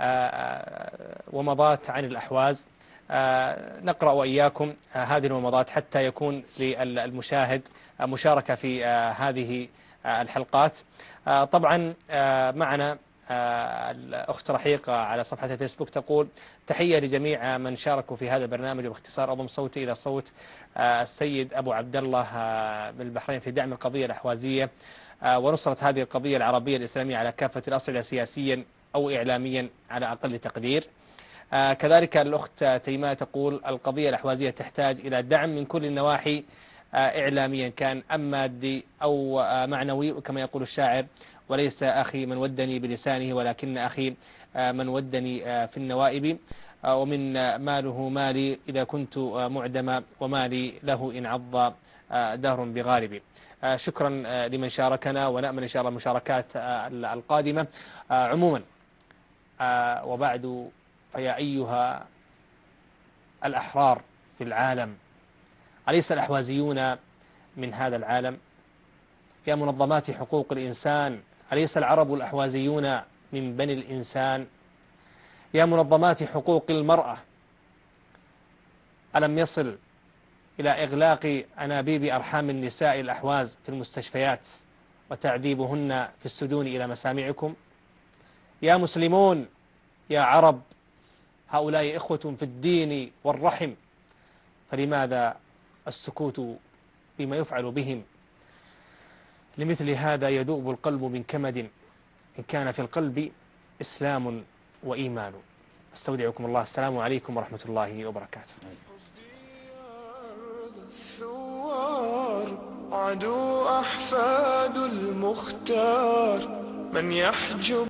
ومضات عن الأحواز، نقرأ وإياكم هذه الومضات حتى يكون للمشاهد مشاركة في هذه الحلقات. طبعا معنا الأخت رحيقة على صفحة الفيسبوك تقول: تحية لجميع من شاركوا في هذا البرنامج، وباختصار أضم صوتي إلى صوت السيد أبو عبد الله بالبحرين في دعم القضية الأحوازية ونصرة هذه القضية العربية الإسلامية على كافة الأصعدة سياسيا أو إعلاميا على أقل تقدير. كذلك الأخت تيماء تقول: القضية الأحوازية تحتاج إلى دعم من كل النواحي، إعلاميا كان أم مادي أو معنوي، وكما يقول الشاعر: وليس أخي من ودني بلسانه ولكن أخي من ودني في النوائب، ومن ماله مالي إذا كنت معدما ومالي له إن عض دهر بغارب. شكرا لمن شاركنا، ونأمل إن شاء الله المشاركات القادمة. عموما وبعد، فيا أيها الأحرار في العالم، أليس الأحوازيون من هذا العالم؟ يا منظمات حقوق الإنسان، أليس العرب الأحوازيون من بني الإنسان؟ يا منظمات حقوق المرأة، ألم يصل إلى إغلاق أنابيب أرحام النساء الأحواز في المستشفيات وتعذيبهن في السجون إلى مسامعكم؟ يا مسلمون، يا عرب، هؤلاء إخوة في الدين والرحم، فلماذا السكوت بما يفعل بهم؟ لمثل هذا يذوب القلب من كمد، إن كان في القلب إسلام وإيمان. استودعكم الله. السلام عليكم ورحمة الله وبركاته. عدو أحفاد المختار من يحجب